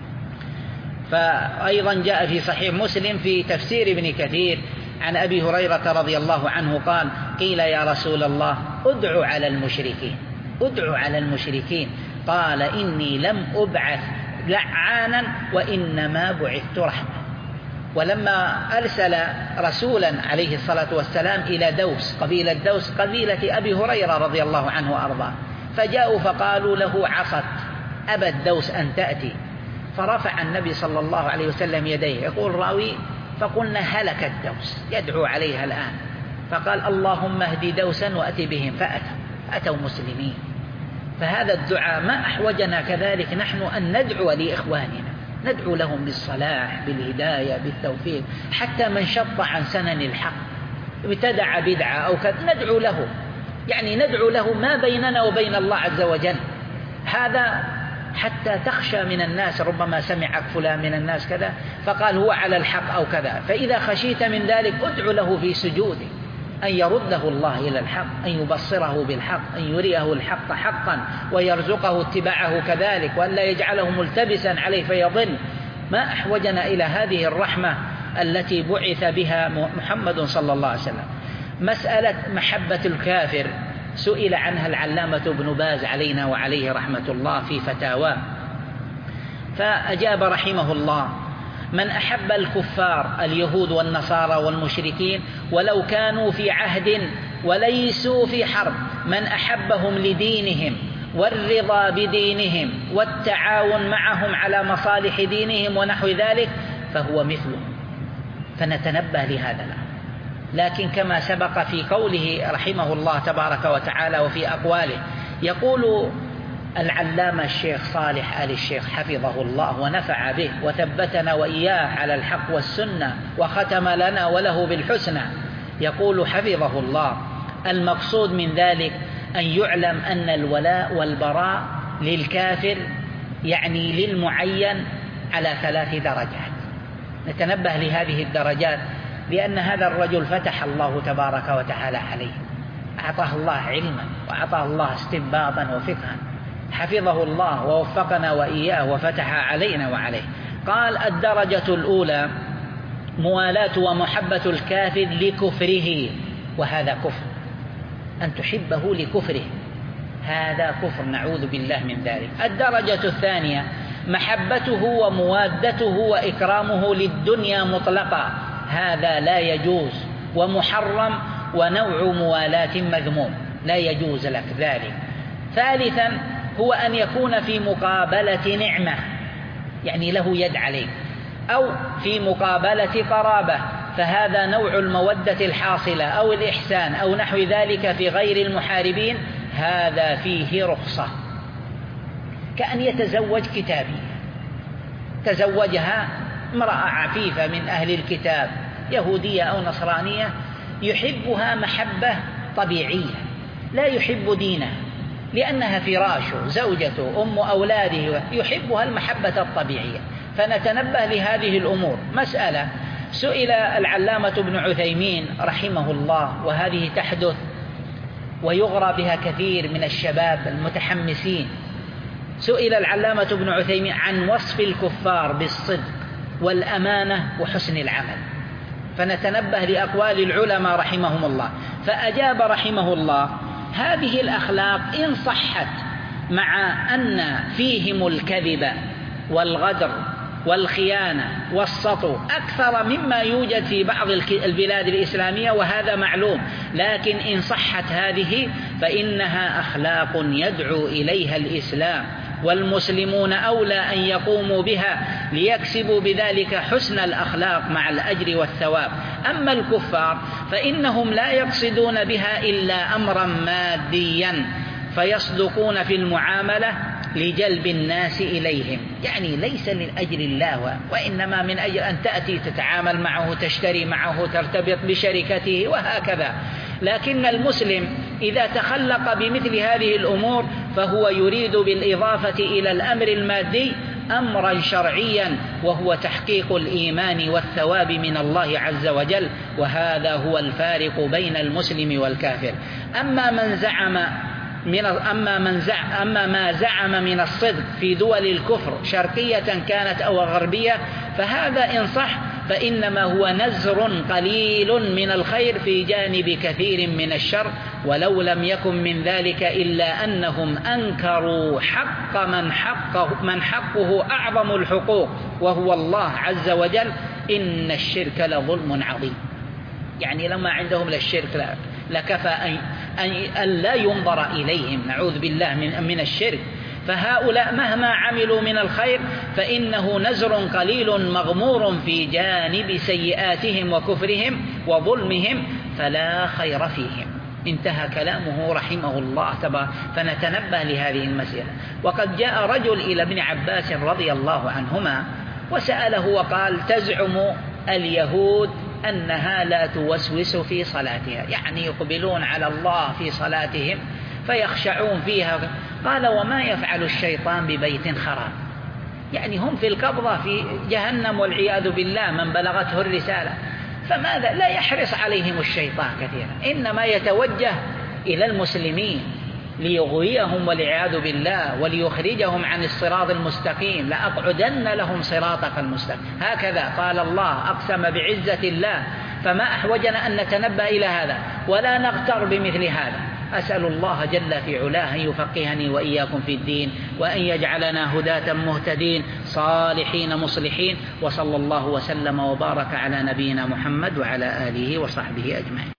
فأيضا جاء في صحيح مسلم في تفسير ابن كثير عن أبي هريرة رضي الله عنه قال: قيل يا رسول الله ادعو على المشركين، ادعو على المشركين، قال: إني لم أبعث لعانا وإنما بعثت رحمة. ولما أرسل رسولا عليه الصلاة والسلام إلى دوس، قبيلة دوس قبيلة أبي هريرة رضي الله عنه وأرضاه، فجاءوا فقالوا له: عصت أبت دوس أن تأتي، فرفع النبي صلى الله عليه وسلم يديه، يقول راوي: فقلنا هلكت دوس، يدعو عليها الآن، فقال: اللهم اهدي دوسا وأتي بهم، فأتوا مسلمين. فهذا الدعاء ما أحوجنا كذلك نحن أن ندعو لإخواننا، ندعو لهم بالصلاح بالهداية بالتوفيق، حتى من شط عن سنن الحق ابتدع بدعة أو كذا ندعو له، يعني ندعو له ما بيننا وبين الله عز وجل، هذا حتى تخشى من الناس، ربما سمعك فلان من الناس كذا فقال هو على الحق أو كذا، فإذا خشيت من ذلك ادعو له في سجوده أن يرده الله إلى الحق، أن يبصره بالحق، أن يريه الحق حقا ويرزقه اتباعه كذلك، وأن لا يجعله ملتبسا عليه فيضل. ما أحوجنا إلى هذه الرحمة التي بعث بها محمد صلى الله عليه وسلم. مسألة محبة الكافر سئل عنها العلامة ابن باز علينا وعليه رحمة الله في فتاواه، فأجاب رحمه الله: من أحب الكفار اليهود والنصارى والمشركين ولو كانوا في عهد وليسوا في حرب، من أحبهم لدينهم والرضا بدينهم والتعاون معهم على مصالح دينهم ونحو ذلك فهو مثلهم، فنتنبه لهذا الأمر. لكن كما سبق في قوله رحمه الله تبارك وتعالى وفي أقواله، يقول العلامة الشيخ صالح آل الشيخ حفظه الله ونفع به وثبتنا وإياه على الحق والسنة وختم لنا وله بالحسنى، يقول حفظه الله: المقصود من ذلك أن يعلم أن الولاء والبراء للكافر يعني للمعين على 3 درجات. نتنبه لهذه الدرجات لأن هذا الرجل فتح الله تبارك وتعالى عليه، أعطاه الله علما وأعطاه الله استنباطا وفقها، حفظه الله ووفقنا وإياه وفتح علينا وعليه. قال: الدرجة الأولى موالاة ومحبة الكافر لكفره، وهذا كفر، أن تحبه لكفره هذا كفر، نعوذ بالله من ذلك. الدرجة الثانية محبته وموادته وإكرامه للدنيا مطلقا، هذا لا يجوز ومحرم ونوع موالاة مذموم، لا يجوز لك ذلك. ثالثا هو أن يكون في مقابلة نعمة، يعني له يد عليك، أو في مقابلة قرابة، فهذا نوع المودة الحاصلة أو الإحسان أو نحو ذلك في غير المحاربين، هذا فيه رخصة. كأن يتزوج كتابي، تزوجها امرأة عفيفة من أهل الكتاب يهودية أو نصرانية، يحبها محبة طبيعية، لا يحب دينها لأنها فراشه زوجته أم أولاده، يحبها المحبة الطبيعية. فنتنبه لهذه الأمور. مسألة سئل العلامة ابن عثيمين رحمه الله، وهذه تحدث ويغرى بها كثير من الشباب المتحمسين، سئل العلامة ابن عثيمين عن وصف الكفار بالصدق والأمانة وحسن العمل، فنتنبه لأقوال العلماء رحمهم الله. فأجاب رحمه الله: هذه الأخلاق إن صحت مع أن فيهم الكذب والغدر والخيانة والسطو أكثر مما يوجد في بعض البلاد الإسلامية، وهذا معلوم، لكن إن صحت هذه فإنها أخلاق يدعو إليها الإسلام، والمسلمون أولى أن يقوموا بها ليكسبوا بذلك حسن الأخلاق مع الأجر والثواب. أما الكفار فإنهم لا يقصدون بها إلا أمرا ماديا، فيصدقون في المعاملة لجلب الناس إليهم، يعني ليس لأجل الله، وإنما من أجل أن تأتي تتعامل معه، تشتري معه، ترتبط بشركته وهكذا. لكن المسلم إذا تخلق بمثل هذه الأمور فهو يريد بالإضافة إلى الأمر المادي أمرا شرعيا، وهو تحقيق الإيمان والثواب من الله عز وجل، وهذا هو الفارق بين المسلم والكافر. أما ما زعم من الصدق في دول الكفر شرقية كانت أو غربية، فهذا إن صح فإنما هو نزر قليل من الخير في جانب كثير من الشر، ولو لم يكن من ذلك إلا أنهم أنكروا حق من حقه أعظم الحقوق وهو الله عز وجل. إن الشرك لظلم عظيم، يعني لما عندهم للشرك لكفى أن لا ينظر إليهم، نعوذ بالله من الشرك. فهؤلاء مهما عملوا من الخير فإنه نزر قليل مغمور في جانب سيئاتهم وكفرهم وظلمهم، فلا خير فيهم. انتهى كلامه رحمه الله فنتنبه لهذه المسألة. وقد جاء رجل إلى ابن عباس رضي الله عنهما وسأله وقال: تزعم اليهود أنها لا توسوس في صلاتها، يعني يقبلون على الله في صلاتهم فيخشعون فيها. قال: وما يفعل الشيطان ببيت خراب؟ يعني هم في القبضة في جهنم والعياذ بالله من بلغته الرسالة، فماذا لا يحرص عليهم الشيطان كثيرا، إنما يتوجه إلى المسلمين ليغويهم والعياذ بالله وليخرجهم عن الصراط المستقيم. لأقعدن لهم صراطك المستقيم، هكذا قال الله، أقسم بعزة الله. فما أحوجنا أن نتنبه إلى هذا ولا نغتر بمثل هذا. أسأل الله جل في علاه أن يفقهني وإياكم في الدين، وأن يجعلنا هداة مهتدين صالحين مصلحين، وصلى الله وسلم وبارك على نبينا محمد وعلى آله وصحبه أجمعين.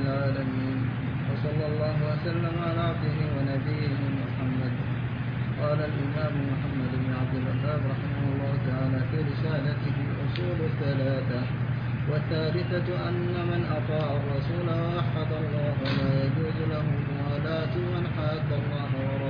العالمين، وصلى الله وسلم على عبده ونبيه محمد. قال الإمام محمد بن عبد الوهاب رحمه الله تعالى في رسالته أصول الثلاثة: والثالثة أن من أطاع الرسول ووحد الله لا يجوز له موالاة من حاد الله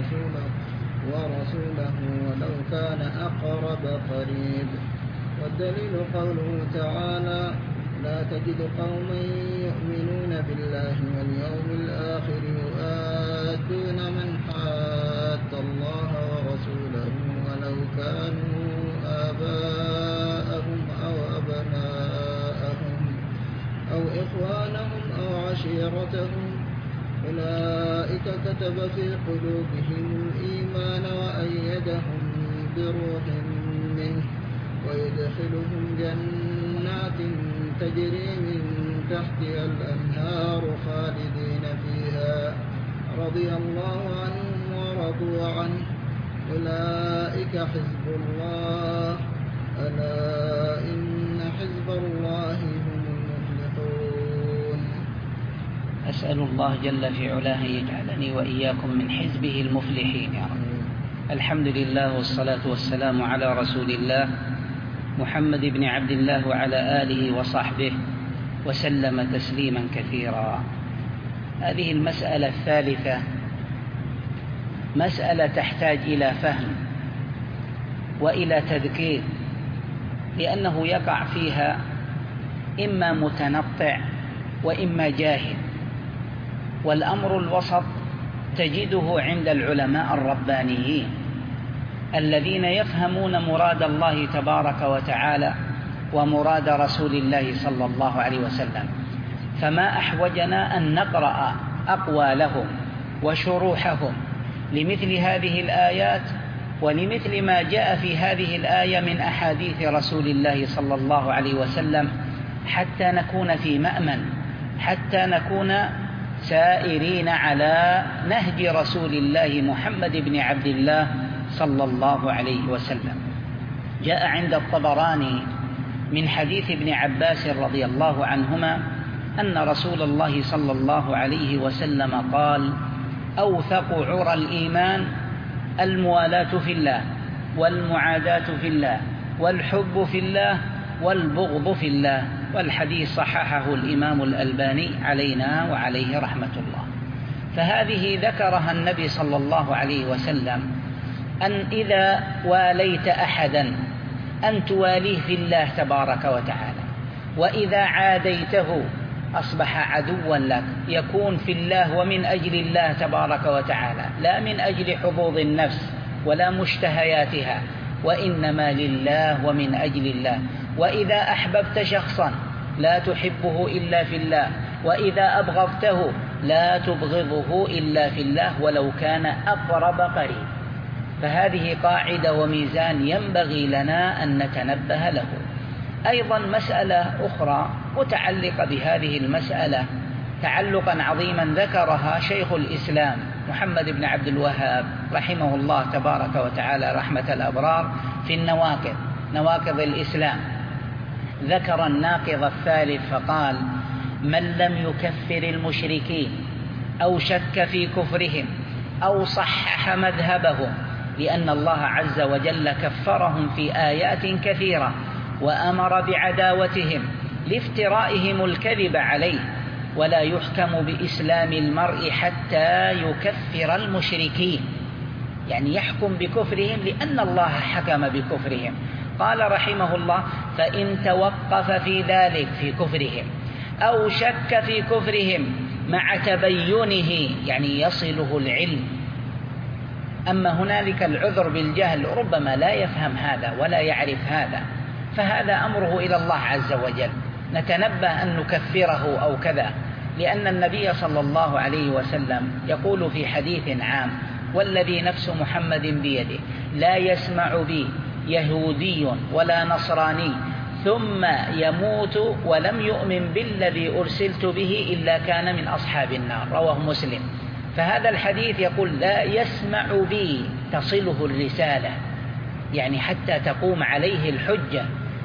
ورسوله ولو كان أقرب قريب. والدليل قوله تعالى: لا تجد قوما يؤمنون بالله واليوم الآخر يؤادون من حاد الله ورسوله ولو كانوا آباءهم أو أبناءهم أو إخوانهم أو عشيرتهم، أولئك كتب في قلوبهم الإيمان وأيدهم بروح منه ويدخلهم جنات تجري من تحتها الأنهار خالدين فيها، رضي الله عنهم ورضوا عنه، أولئك حزب الله، ألا إن حزب الله هم المفلحون. أسأل الله جل في علاه يجعلني وإياكم من حزبه المفلحين يا رب. الحمد لله والصلاة والسلام على رسول الله محمد بن عبد الله وعلى آله وصحبه وسلم تسليما كثيرا. هذه المسألة الثالثة مسألة تحتاج إلى فهم وإلى تذكير، لأنه يقع فيها إما متنطع وإما جاهل، والأمر الوسط تجده عند العلماء الربانيين الذين يفهمون مراد الله تبارك وتعالى ومراد رسول الله صلى الله عليه وسلم. فما أحوجنا أن نقرأ أقوالهم وشروحهم لمثل هذه الآيات ولمثل ما جاء في هذه الآية من أحاديث رسول الله صلى الله عليه وسلم، حتى نكون في مأمن، حتى نكون سائرين على نهج رسول الله محمد بن عبد الله صلى الله عليه وسلم. جاء عند الطبراني من حديث ابن عباس رضي الله عنهما أن رسول الله صلى الله عليه وسلم قال: أوثق عرى الإيمان الموالاة في الله والمعاداة في الله والحب في الله والبغض في الله. والحديث صححه الإمام الألباني علينا وعليه رحمة الله. فهذه ذكرها النبي صلى الله عليه وسلم، أن إذا واليت أحدا أن تواليه في الله تبارك وتعالى، وإذا عاديته أصبح عدوا لك، يكون في الله ومن أجل الله تبارك وتعالى، لا من أجل حظوظ النفس ولا مشتهياتها، وإنما لله ومن أجل الله. وإذا أحببت شخصا لا تحبه إلا في الله، وإذا أبغضته لا تبغضه إلا في الله ولو كان أقرب قريب. فهذه قاعدة وميزان ينبغي لنا أن نتنبه له. أيضا مسألة أخرى متعلقة بهذه المسألة تعلقا عظيما ذكرها شيخ الإسلام محمد بن عبد الوهاب رحمه الله تبارك وتعالى رحمة الأبرار في النواقض، نواقض الإسلام. ذكر الناقض الثالث فقال: من لم يكفر المشركين أو شك في كفرهم أو صحح مذهبهم، لأن الله عز وجل كفرهم في آيات كثيرة وأمر بعداوتهم لافترائهم الكذب عليه، ولا يحكم بإسلام المرء حتى يكفر المشركين، يعني يحكم بكفرهم لأن الله حكم بكفرهم. قال رحمه الله: فإن توقف في ذلك في كفرهم أو شك في كفرهم مع تبينه، يعني يصله العلم. أما هنالك العذر بالجهل، ربما لا يفهم هذا ولا يعرف هذا، فهذا أمره إلى الله عز وجل، نتنبه أن نكفره أو كذا، لأن النبي صلى الله عليه وسلم يقول في حديث عام: والذي نفس محمد بيده لا يسمع بي يهودي ولا نصراني ثم يموت ولم يؤمن بالذي أرسلت به إلا كان من أصحاب النار، رواه مسلم. فهذا الحديث يقول: لا يسمع بي، تصله الرسالة، يعني حتى تقوم عليه الحجة،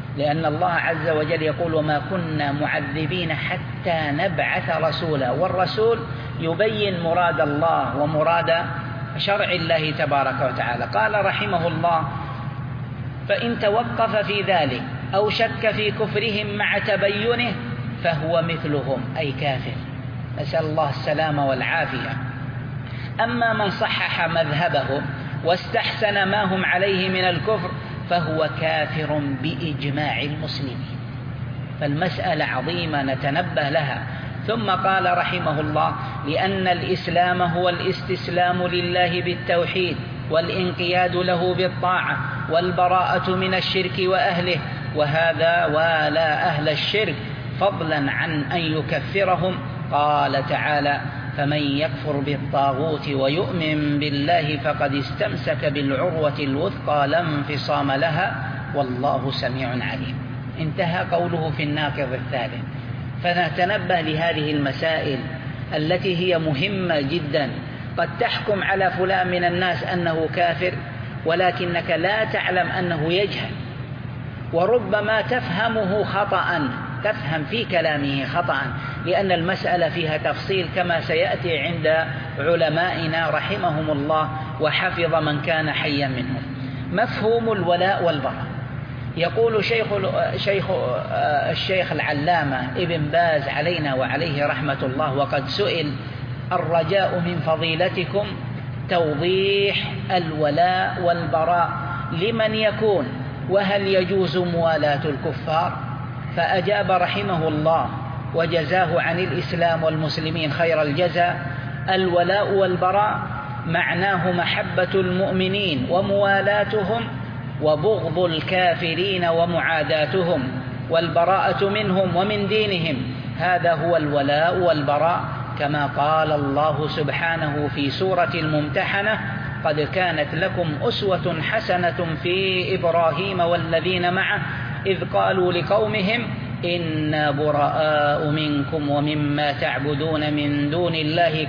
لأن الله عز وجل يقول وما كنا معذبين حتى نبعث رسولا، والرسول يبين مراد الله ومراد شرع الله تبارك وتعالى. قال رحمه الله فإن توقف في ذلك أو شك في كفرهم مع تبينه فهو مثلهم أي كافر، نسأل الله السلامة والعافية. أما من صحح مذهبهم واستحسن ما هم عليه من الكفر فهو كافر بإجماع المسلمين. فالمسألة عظيمة نتنبه لها. ثم قال رحمه الله لأن الإسلام هو الاستسلام لله بالتوحيد والانقياد له بالطاعة والبراءة من الشرك وأهله، وهذا ولا أهل الشرك فضلا عن أن يكفرهم. قال تعالى فمن يكفر بالطاغوت ويؤمن بالله فقد استمسك بالعروة الوثقى لا انفصام لها والله سميع عليم. انتهى قوله في الناقض الثالث. فنتنبه لهذه المسائل التي هي مهمة جدا. قد تحكم على فلان من الناس أنه كافر ولكنك لا تعلم أنه يجهل، وربما تفهمه خطأ، تفهم في كلامه خطأ، لأن المسألة فيها تفصيل كما سيأتي عند علمائنا رحمهم الله وحفظ من كان حيا منهم. مفهوم الولاء والبراء. يقول الشيخ العلامة ابن باز علينا وعليه رحمة الله وقد سئل الرجاء من فضيلتكم توضيح الولاء والبراء لمن يكون، وهل يجوز موالاة الكفار؟ فأجاب رحمه الله وجزاه عن الإسلام والمسلمين خير الجزاء: الولاء والبراء معناه محبة المؤمنين وموالاتهم وبغض الكافرين ومعاداتهم والبراءة منهم ومن دينهم، هذا هو الولاء والبراء، كما قال الله سبحانه في سورة الممتحنة: قد كانت لكم أسوة حسنة في إبراهيم والذين معه إذ قالوا لقومهم إنا براء منكم ومما تعبدون من دون الله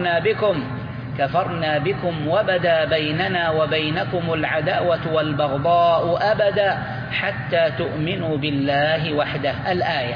كفرنا بكم وبدا بيننا وبينكم العداوة والبغضاء أبدا حتى تؤمنوا بالله وحده. الآية.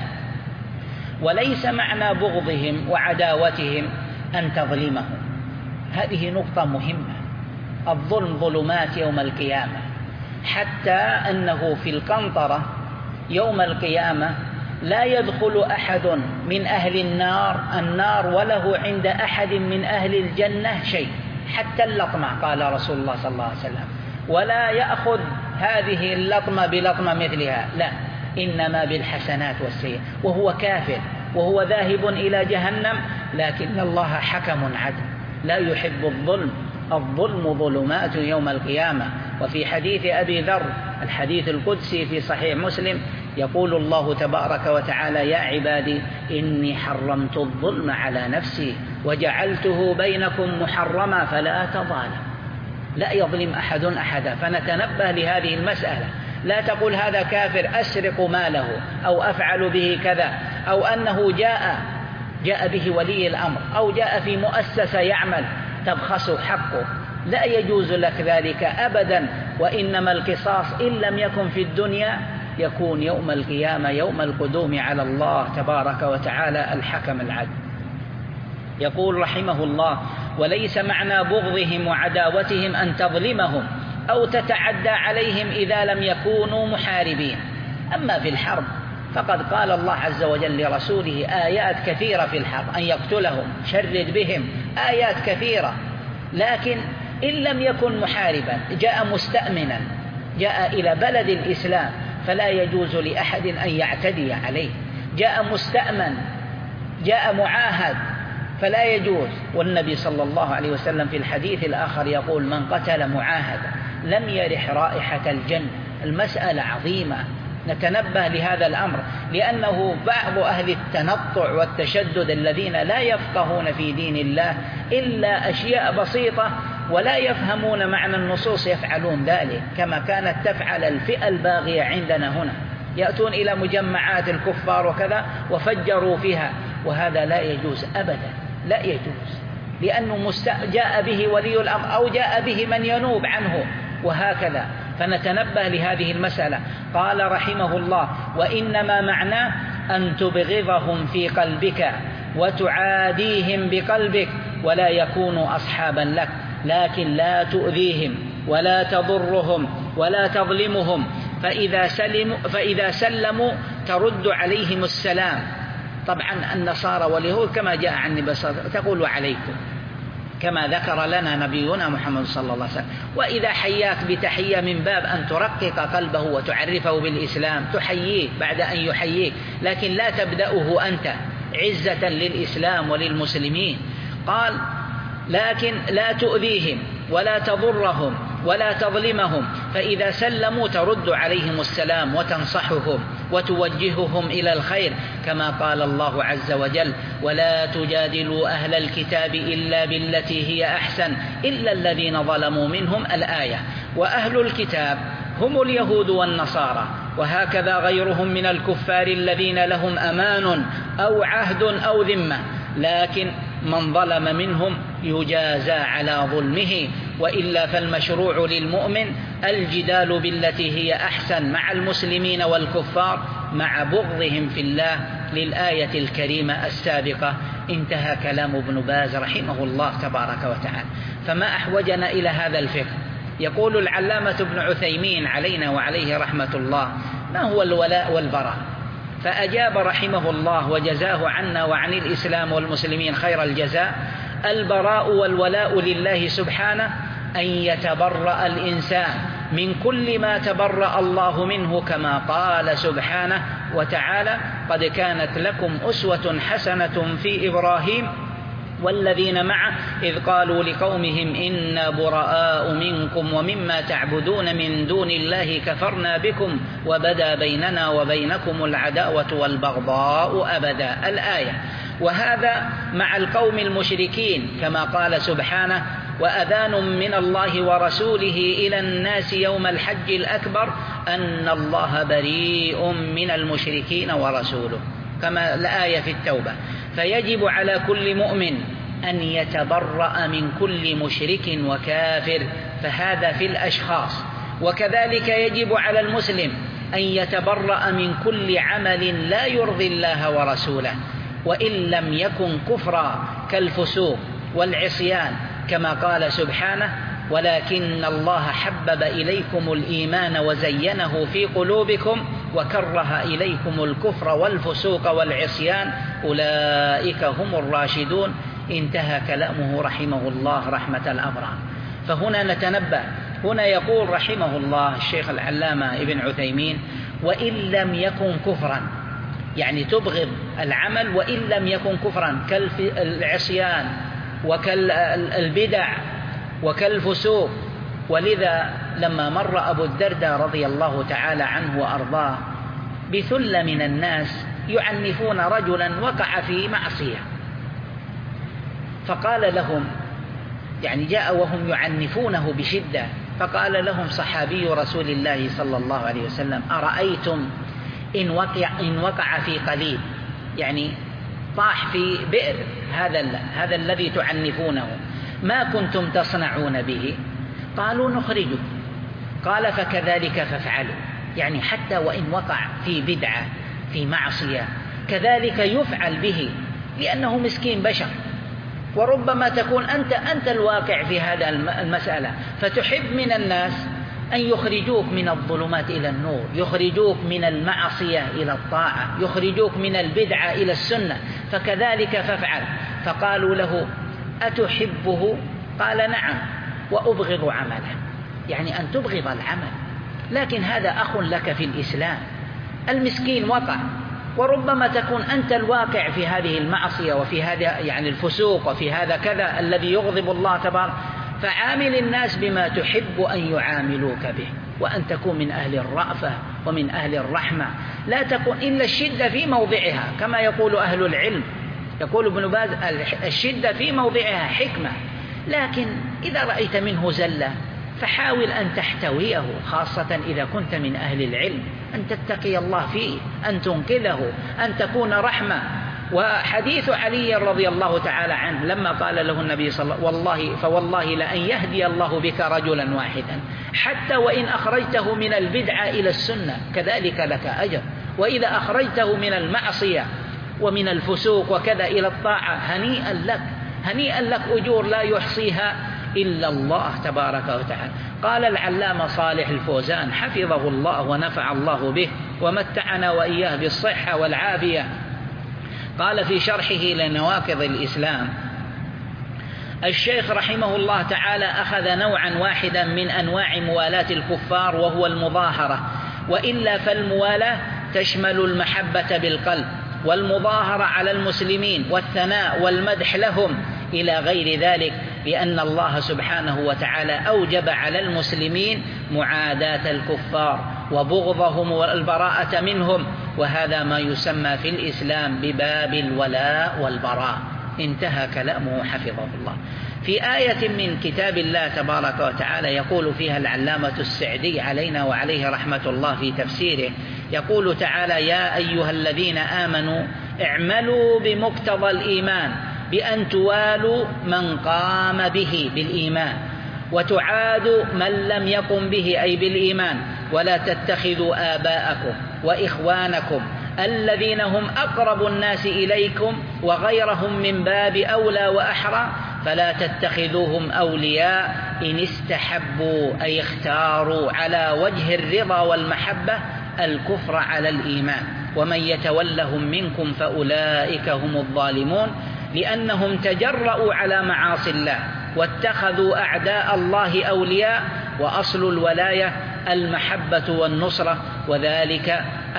وليس معنى بغضهم وعداوتهم أن تظلمهم. هذه نقطة مهمة. الظلم ظلمات يوم القيامة، حتى أنه في القنطرة يوم القيامة لا يدخل أحد من أهل النار وله عند أحد من أهل الجنة شيء، حتى اللطمة، قال رسول الله صلى الله عليه وسلم، ولا يأخذ هذه اللطمة بلطمة مثلها، لا، إنما بالحسنات والسيئات، وهو كافر وهو ذاهب إلى جهنم، لكن الله حكم عدل لا يحب الظلم. الظلم ظلمات يوم القيامة. وفي حديث أبي ذر الحديث القدسي في صحيح مسلم يقول الله تبارك وتعالى: يا عبادي إني حرمت الظلم على نفسي وجعلته بينكم محرما فلا تظالم. لا يظلم أحد أحدا. فنتنبه لهذه المسألة. لا تقول هذا كافر أسرق ماله أو أفعل به كذا، أو أنه جاء به ولي الأمر أو جاء في مؤسسة يعمل تبخسه حقه، لا يجوز لك ذلك أبدا. وإنما القصاص إن لم يكن في الدنيا يكون يوم القيامة، يوم القدوم على الله تبارك وتعالى الحكم العدل. يقول رحمه الله: وليس معنى بغضهم وعداوتهم أن تظلمهم أو تتعدى عليهم إذا لم يكونوا محاربين. أما في الحرب فقد قال الله عز وجل لرسوله آيات كثيرة في الحرب أن يقتلهم، شرد بهم، آيات كثيرة. لكن إن لم يكن محاربا، جاء مستأمنا، جاء إلى بلد الإسلام، فلا يجوز لأحد أن يعتدي عليه. جاء مستأمن، جاء معاهد، فلا يجوز. والنبي صلى الله عليه وسلم في الحديث الآخر يقول: من قتل معاهدا لم يرح رائحة الجنة. المسألة عظيمة، نتنبه لهذا الأمر، لأنه بعض أهل التنطع والتشدد الذين لا يفقهون في دين الله إلا أشياء بسيطة ولا يفهمون معنى النصوص يفعلون ذلك، كما كانت تفعل الفئة الباغية عندنا هنا، يأتون إلى مجمعات الكفار وكذا وفجروا فيها، وهذا لا يجوز أبدا، لا يجوز، لأنه جاء به ولي الأمر أو جاء به من ينوب عنه، وهكذا. فنتنبه لهذه المسألة. قال رحمه الله: وإنما معناه أن تبغضهم في قلبك وتعاديهم بقلبك ولا يكونوا أصحابا لك، لكن لا تؤذيهم ولا تضرهم ولا تظلمهم، فإذا سلموا ترد عليهم السلام. طبعا النصارى واليهود كما جاء عن النبي صلى الله عليه وسلم تقول عليكم، كما ذكر لنا نبينا محمد صلى الله عليه وسلم. وإذا حياك بتحية من باب أن ترقق قلبه وتعرفه بالإسلام تحييه بعد أن يحييك، لكن لا تبدأه أنت عزة للإسلام وللمسلمين. قال: لكن لا تؤذيهم ولا تضرهم ولا تظلمهم، فإذا سلموا ترد عليهم السلام وتنصحهم وتوجههم إلى الخير، كما قال الله عز وجل: ولا تجادلوا أهل الكتاب إلا بالتي هي أحسن إلا الذين ظلموا منهم. الآية. وأهل الكتاب هم اليهود والنصارى، وهكذا غيرهم من الكفار الذين لهم أمان أو عهد أو ذمة، لكن من ظلم منهم يجازى على ظلمه، وإلا فالمشروع للمؤمن الجدال بالتي هي أحسن مع المسلمين والكفار مع بغضهم في الله، للآية الكريمة السابقة. انتهى كلام ابن باز رحمه الله تبارك وتعالى. فما أحوجنا إلى هذا الفقه؟ يقول العلامة ابن عثيمين علينا وعليه رحمة الله: ما هو الولاء والبراء؟ فأجاب رحمه الله وجزاه عنا وعن الإسلام والمسلمين خير الجزاء: البراء والولاء لله سبحانه أن يتبرأ الإنسان من كل ما تبرأ الله منه، كما قال سبحانه وتعالى: قد كانت لكم أسوة حسنة في إبراهيم والذين معه إذ قالوا لقومهم إنا براء منكم ومما تعبدون من دون الله كفرنا بكم وبدا بيننا وبينكم العداوة والبغضاء أبدا. الآية. وهذا مع القوم المشركين، كما قال سبحانه: وأذان من الله ورسوله إلى الناس يوم الحج الأكبر أن الله بريء من المشركين ورسوله، كما الآية في التوبة. فيجب على كل مؤمن أن يتبرأ من كل مشرك وكافر، فهذا في الأشخاص. وكذلك يجب على المسلم أن يتبرأ من كل عمل لا يرضي الله ورسوله، وإن لم يكن كفرا كالفسوق والعصيان، كما قال سبحانه: ولكن الله حبب إليكم الإيمان وزينه في قلوبكم وكره إليكم الكفر والفسوق والعصيان أولئك هم الراشدون. انتهى كلامه رحمه الله رحمة الأبرار. فهنا نتنبه، هنا يقول رحمه الله الشيخ العلامة ابن عثيمين: وإن لم يكن كفرا، يعني تبغض العمل وإن لم يكن كفرا كالعصيان وكالبدع وكالفسوق. ولذا لما مر أبو الدرداء رضي الله تعالى عنه وأرضاه بثلة من الناس يعنفون رجلا وقع في معصية، فقال لهم، يعني جاء وهم يعنفونه بشدة، فقال لهم صحابي رسول الله صلى الله عليه وسلم: أرأيتم إن وقع في قليل، يعني طاح في بئر هذا الذي تعنفونه، ما كنتم تصنعون به؟ قالوا: نخرجه. قال: فكذلك فافعلوا، يعني حتى وإن وقع في بدعة في معصية كذلك يفعل به، لأنه مسكين بشر، وربما تكون أنت الواقع في هذا المسألة، فتحب من الناس أن يخرجوك من الظلمات إلى النور، يخرجوك من المعصية إلى الطاعة، يخرجوك من البدعة إلى السنة، فكذلك فافعل. فقالوا له: أتحبه؟ قال: نعم، وأبغض عمله، يعني أن تبغض العمل، لكن هذا أخ لك في الإسلام. المسكين وقع، وربما تكون أنت الواقع في هذه المعصية وفي هذا يعني الفسوق وفي هذا كذا الذي يغضب الله تبارك. فعامل الناس بما تحب أن يعاملوك به، وأن تكون من أهل الرأفة ومن أهل الرحمة، لا تكون إلا الشدة في موضعها، كما يقول أهل العلم، يقول ابن باز: الشدة في موضعها حكمة، لكن إذا رأيت منه زلة فحاول أن تحتويه، خاصة إذا كنت من أهل العلم، أن تتقي الله فيه، أن تنقذه، أن تكون رحمة. وحديث علي رضي الله تعالى عنه لما قال له النبي صلى الله عليه وسلم فوالله لأن يهدي الله بك رجلا واحدا حتى وإن أخرجته من البدعة إلى السنة كذلك لك أجر، وإذا أخرجته من المعصية ومن الفسوق وكذا إلى الطاعة هنيئا لك، هنيئا لك أجور لا يحصيها إلا الله تبارك وتعالى. قال العلامة صالح الفوزان حفظه الله ونفع الله به ومتعنا وإياه بالصحة والعافية، قال في شرحه لنواقض الإسلام: الشيخ رحمه الله تعالى أخذ نوعا واحدا من أنواع موالاة الكفار وهو المظاهرة، وإلا فالموالاة تشمل المحبة بالقلب والمظاهرة على المسلمين والثناء والمدح لهم إلى غير ذلك، لأن الله سبحانه وتعالى أوجب على المسلمين معاداة الكفار وبغضهم والبراءة منهم، وهذا ما يسمى في الإسلام بباب الولاء والبراء. انتهى كلامه حفظه الله. في آية من كتاب الله تبارك وتعالى يقول فيها العلامة السعدي علينا وعليه رحمة الله في تفسيره، يقول تعالى: يا أيها الذين آمنوا اعملوا بمقتضى الإيمان بأن توالوا من قام به بالإيمان وتعادوا من لم يقم به أي بالإيمان، ولا تتخذوا آباءكم وإخوانكم الذين هم أقرب الناس إليكم وغيرهم من باب أولى وأحرى فلا تتخذوهم أولياء إن استحبوا أي اختاروا على وجه الرضا والمحبة الكفر على الإيمان، ومن يتولهم منكم فأولئك هم الظالمون، لأنهم تجرؤوا على معاصي الله واتخذوا أعداء الله أولياء، وأصل الولاية المحبة والنصرة، وذلك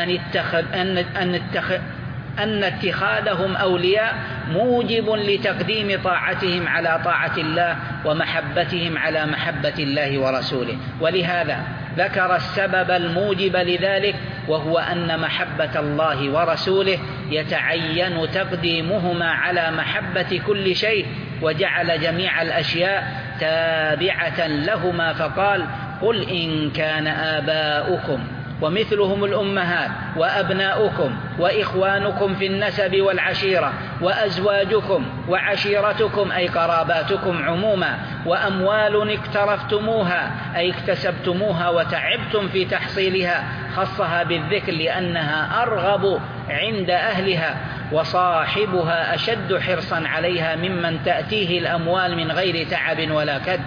أن اتخاذهم أولياء موجب لتقديم طاعتهم على طاعة الله ومحبتهم على محبة الله ورسوله. ولهذا ذكر السبب الموجب لذلك، وهو أن محبة الله ورسوله يتعين تقديمهما على محبة كل شيء، وجعل جميع الأشياء تابعة لهما، فقال: قل إن كان آباؤكم ومثلهم الأمهات وأبناؤكم وإخوانكم في النسب والعشيرة وأزواجكم وعشيرتكم أي قراباتكم عموما، وأموال اقترفتموها أي اكتسبتموها وتعبتم في تحصيلها، خصها بالذكر لأنها أرغب عند أهلها، وصاحبها أشد حرصا عليها ممن تأتيه الأموال من غير تعب ولا كد،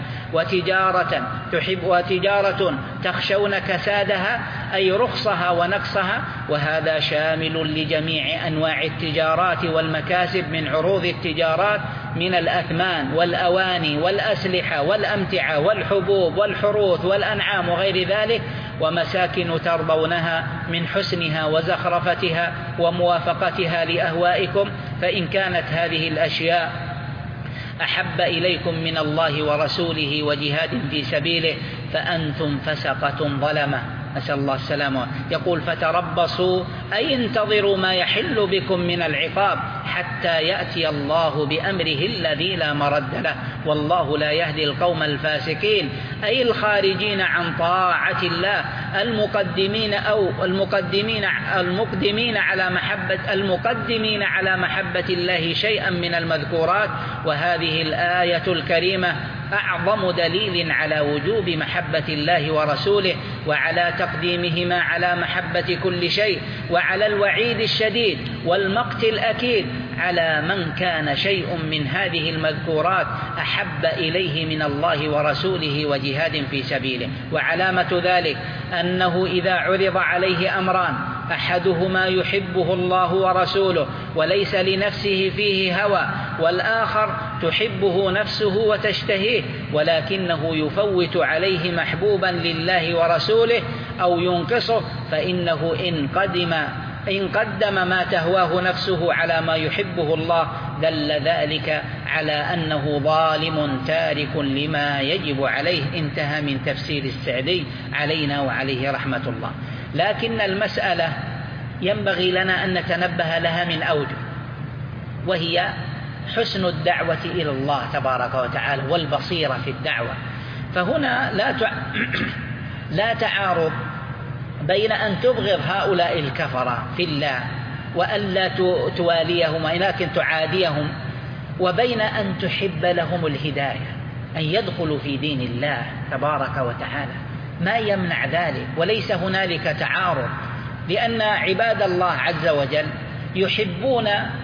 وتجارة تخشون كسادها أي رخصها ونقصها، وهذا شامل لجميع أنواع التجارات والمكاسب من عروض التجارات من الأثمان والأواني والأسلحة والأمتعة والحبوب والحروث والأنعام وغير ذلك، ومساكن ترضونها من حسنها وزخرفتها وموافقتها لأهوائكم، فإن كانت هذه الأشياء أحب إليكم من الله ورسوله وجهاد في سبيله فأنتم فسقة ظلمة، نسأل الله السلامة. يقول: فتربصوا أي انتظروا ما يحل بكم من العقاب حتى يأتي الله بأمره الذي لا مرد له، والله لا يهدي القوم الفاسقين، أي الخارجين عن طاعة الله المقدمين على محبة الله شيئا من المذكورات. وهذه الآية الكريمة أعظم دليل على وجوب محبة الله ورسوله وعلى تقديمهما على محبة كل شيء، وعلى الوعيد الشديد والمقت الأكيد على من كان شيء من هذه المذكورات أحب إليه من الله ورسوله وجهاد في سبيله. وعلامة ذلك أنه إذا عرض عليه أمران أحدهما يحبه الله ورسوله وليس لنفسه فيه هوى، والآخر تحبه نفسه وتشتهيه ولكنه يفوت عليه محبوبا لله ورسوله أو ينقصه، فإنه إن قدم ما تهواه نفسه على ما يحبه الله دل ذلك على أنه ظالم تارك لما يجب عليه. انتهى من تفسير السعدي علينا وعليه رحمة الله. لكن المسألة ينبغي لنا أن نتنبه لها من أوجه، وهي حسن الدعوة إلى الله تبارك وتعالى والبصيرة في الدعوة. فهنا لا تعارض بين أن تبغض هؤلاء الكفرة في الله وألا تواليهم ولكن تعاديهم، وبين أن تحب لهم الهداية، أن يدخلوا في دين الله تبارك وتعالى، ما يمنع ذلك، وليس هنالك تعارض، لأن عباد الله عز وجل يحبون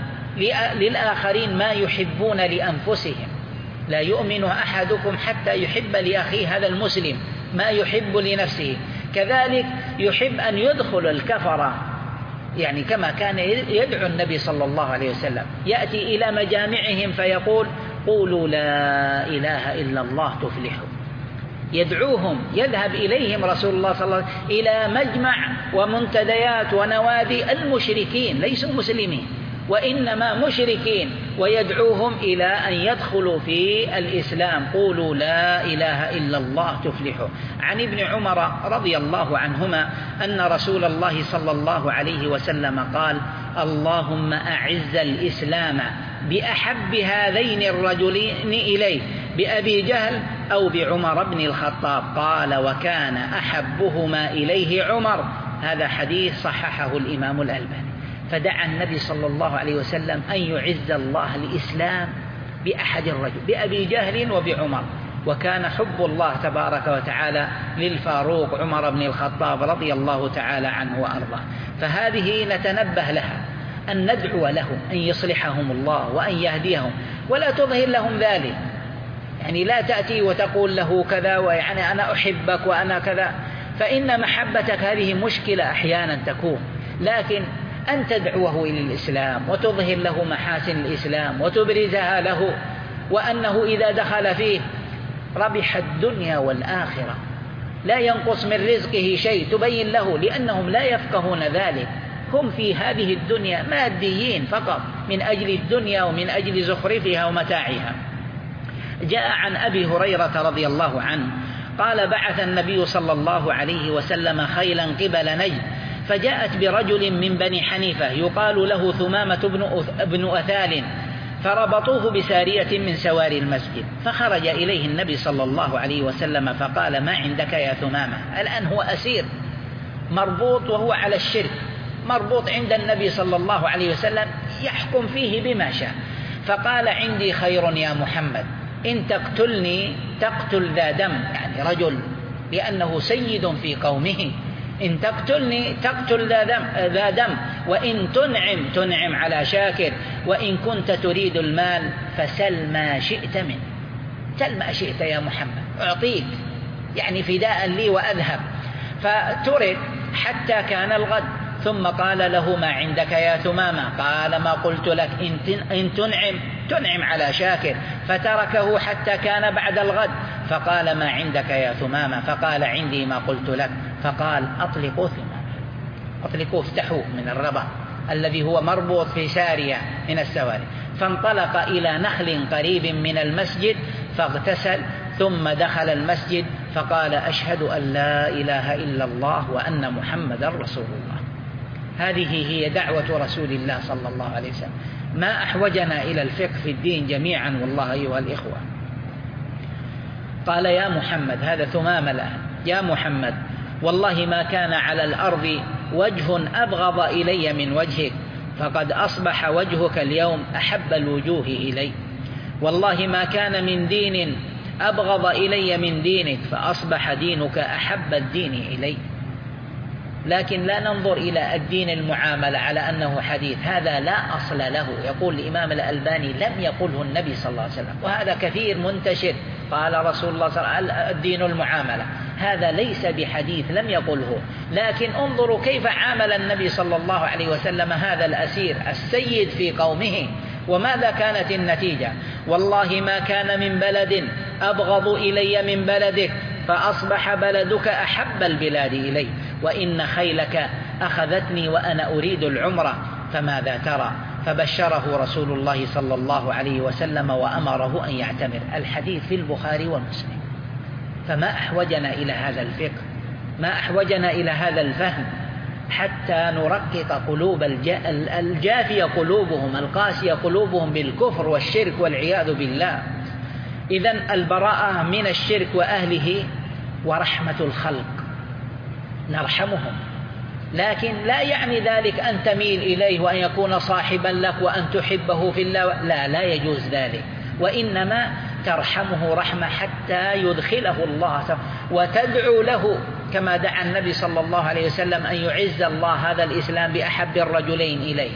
للآخرين ما يحبون لأنفسهم. لا يؤمن أحدكم حتى يحب لأخيه هذا المسلم ما يحب لنفسه. كذلك يحب أن يدخل الكفر، يعني كما كان يدعو النبي صلى الله عليه وسلم، يأتي إلى مجامعهم فيقول قولوا لا إله إلا الله تفلحوا. يدعوهم، يذهب إليهم رسول الله صلى الله عليه وسلم إلى مجمع ومنتديات ونوادي المشركين، ليسوا مسلمين وإنما مشركين، ويدعوهم إلى أن يدخلوا في الإسلام. قولوا لا إله إلا الله تفلحوا. عن ابن عمر رضي الله عنهما أن رسول الله صلى الله عليه وسلم قال اللهم أعز الإسلام بأحب هذين الرجلين إليه، بأبي جهل أو بعمر بن الخطاب. قال وكان أحبهما إليه عمر. هذا حديث صححه الإمام الألباني. فدعا النبي صلى الله عليه وسلم أن يعز الله الإسلام بأحد الرجل، بأبي جهل وبعمر. وكان حب الله تبارك وتعالى للفاروق عمر بن الخطاب رضي الله تعالى عنه وأرضاه. فهذه نتنبه لها، أن ندعو لهم أن يصلحهم الله وأن يهديهم، ولا تظهر لهم ذلك. يعني لا تأتي وتقول له كذا ويعني أنا أحبك وأنا كذا، فإن محبتك هذه مشكلة أحيانا تكون، لكن أن تدعوه إلى الإسلام وتظهر له محاسن الإسلام وتبرزها له، وأنه إذا دخل فيه ربح الدنيا والآخرة، لا ينقص من رزقه شيء، تبين له، لأنهم لا يفقهون ذلك. هم في هذه الدنيا ماديين فقط، من أجل الدنيا ومن أجل زخرفها ومتاعها. جاء عن أبي هريرة رضي الله عنه قال بعث النبي صلى الله عليه وسلم خيلا قبل نجد، فجاءت برجل من بني حنيفة يقال له ثمامة بن أثال، فربطوه بسارية من سواري المسجد، فخرج إليه النبي صلى الله عليه وسلم فقال ما عندك يا ثمامة؟ الآن هو أسير مربوط وهو على الشرك، مربوط عند النبي صلى الله عليه وسلم يحكم فيه بما شاء. فقال عندي خير يا محمد، إن تقتلني تقتل ذا دم، يعني رجل لأنه سيد في قومه، إن تقتلني تقتل ذا دم، وإن تنعم على شاكر، وإن كنت تريد المال فسل ما شئت منه، سل ما شئت يا محمد أعطيك، يعني فداء لي وأذهب. فترك حتى كان الغد، ثم قال له ما عندك يا ثمامة؟ قال ما قلت لك، إن تنعم على شاكر. فتركه حتى كان بعد الغد، فقال ما عندك يا ثمامة؟ فقال عندي ما قلت لك. فقال أطلقوا ثمامة، أطلقوا، افتحوا من الربط الذي هو مربوط في سارية من السواري. فانطلق إلى نخل قريب من المسجد فاغتسل، ثم دخل المسجد فقال أشهد أن لا إله إلا الله وأن محمدا رسول الله. هذه هي دعوة رسول الله صلى الله عليه وسلم. ما أحوجنا إلى الفقه في الدين جميعا والله أيها الإخوة. قال يا محمد، هذا ثمام الآن، يا محمد والله ما كان على الأرض وجه أبغض إلي من وجهك، فقد أصبح وجهك اليوم أحب الوجوه إلي. والله ما كان من دين أبغض إلي من دينك، فأصبح دينك أحب الدين إلي. لكن لا ننظر إلى الدين المعاملة على أنه حديث، هذا لا أصل له. يقول الإمام الألباني لم يقله النبي صلى الله عليه وسلم، وهذا كثير منتشر. قال رسول الله صلى الله عليه وسلم الدين المعاملة، هذا ليس بحديث، لم يقله. لكن انظروا كيف عامل النبي صلى الله عليه وسلم هذا الأسير السيد في قومه، وماذا كانت النتيجة؟ والله ما كان من بلد أبغض إلي من بلدك، فأصبح بلدك أحب البلاد إلي، وإن خيلك أخذتني وأنا أريد العمرة، فماذا ترى؟ فبشره رسول الله صلى الله عليه وسلم وأمره أن يعتمر. الحديث في البخاري ومسلم. فما أحوجنا إلى هذا الفقه، ما أحوجنا إلى هذا الفهم، حتى نرقق قلوب الجافية قلوبهم، القاسية قلوبهم بالكفر والشرك والعياذ بالله. إذن البراءة من الشرك وأهله ورحمة الخلق، نرحمهم، لكن لا يعني ذلك أن تميل إليه وأن يكون صاحبا لك وأن تحبه في الله، لا يجوز ذلك، وإنما ترحمه رحمة حتى يدخله الله، وتدعو له كما دعا النبي صلى الله عليه وسلم أن يعز الله هذا الإسلام بأحب الرجلين إليه،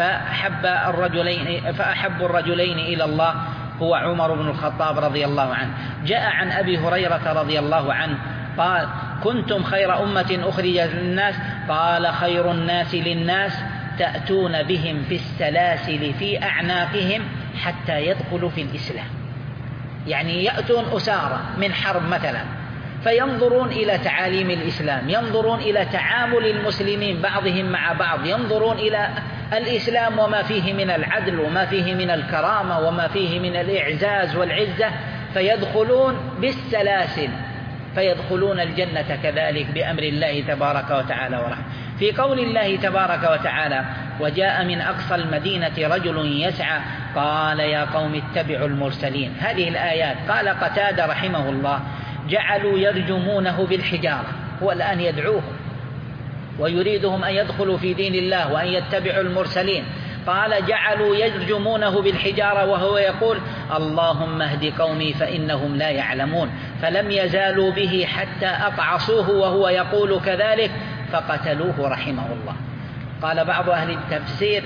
فأحب الرجلين إلى الله هو عمر بن الخطاب رضي الله عنه. جاء عن أبي هريرة رضي الله عنه قال: كنتم خير أمة أخرجت للناس، قال: خير الناس للناس تأتون بهم في السلاسل في أعناقهم حتى يدخلوا في الإسلام. يعني يأتون أسارى من حرب مثلا، فينظرون إلى تعاليم الإسلام، ينظرون إلى تعامل المسلمين بعضهم مع بعض، ينظرون إلى الإسلام وما فيه من العدل وما فيه من الكرامة وما فيه من الإعزاز والعزة، فيدخلون بالسلاسل، فيدخلون الجنة كذلك بأمر الله تبارك وتعالى ورحمه. في قول الله تبارك وتعالى: وجاء من أقصى المدينة رجل يسعى قال يا قوم اتبعوا المرسلين. هذه الآيات قال قتادة رحمه الله: جعلوا يرجمونه بالحجارة، هو الآن يدعوهم ويريدهم أن يدخلوا في دين الله وأن يتبعوا المرسلين، قال جعلوا يرجمونه بالحجارة وهو يقول اللهم اهد قومي فإنهم لا يعلمون، فلم يزالوا به حتى أقعصوه وهو يقول كذلك فقتلوه رحمه الله. قال بعض أهل التفسير: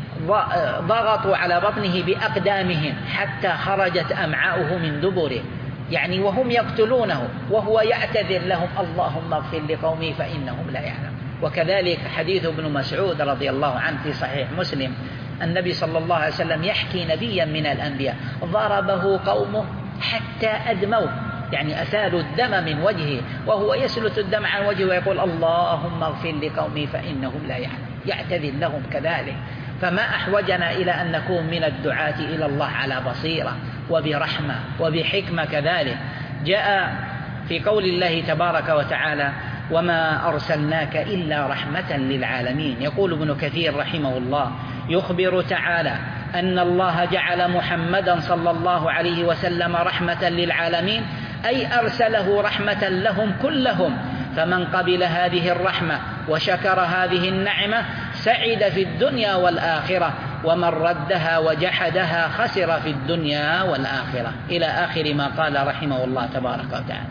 ضغطوا على بطنه بأقدامهم حتى خرجت أمعاؤه من دبره، يعني وهم يقتلونه وهو يعتذر لهم اللهم اغفر لقومي فإنهم لا يعلمون. وكذلك حديث ابن مسعود رضي الله عنه في صحيح مسلم، النبي صلى الله عليه وسلم يحكي نبيا من الأنبياء ضربه قومه حتى أدموه، يعني أسالوا الدم من وجهه وهو يسلت الدم عن وجهه ويقول اللهم اغفر لقومي فإنهم لا يعلمون، يعتذر لهم كذلك. فما أحوجنا إلى أن نكون من الدعاة إلى الله على بصيرة وبرحمة وبحكمة كذلك. جاء في قول الله تبارك وتعالى: وما أرسلناك إلا رحمة للعالمين. يقول ابن كثير رحمه الله: يخبر تعالى أن الله جعل محمدا صلى الله عليه وسلم رحمة للعالمين، أي أرسله رحمة لهم كلهم، فمن قبل هذه الرحمة وشكر هذه النعمة سعد في الدنيا والآخرة، ومن ردها وجحدها خسر في الدنيا والآخرة، إلى آخر ما قال رحمه الله تبارك وتعالى.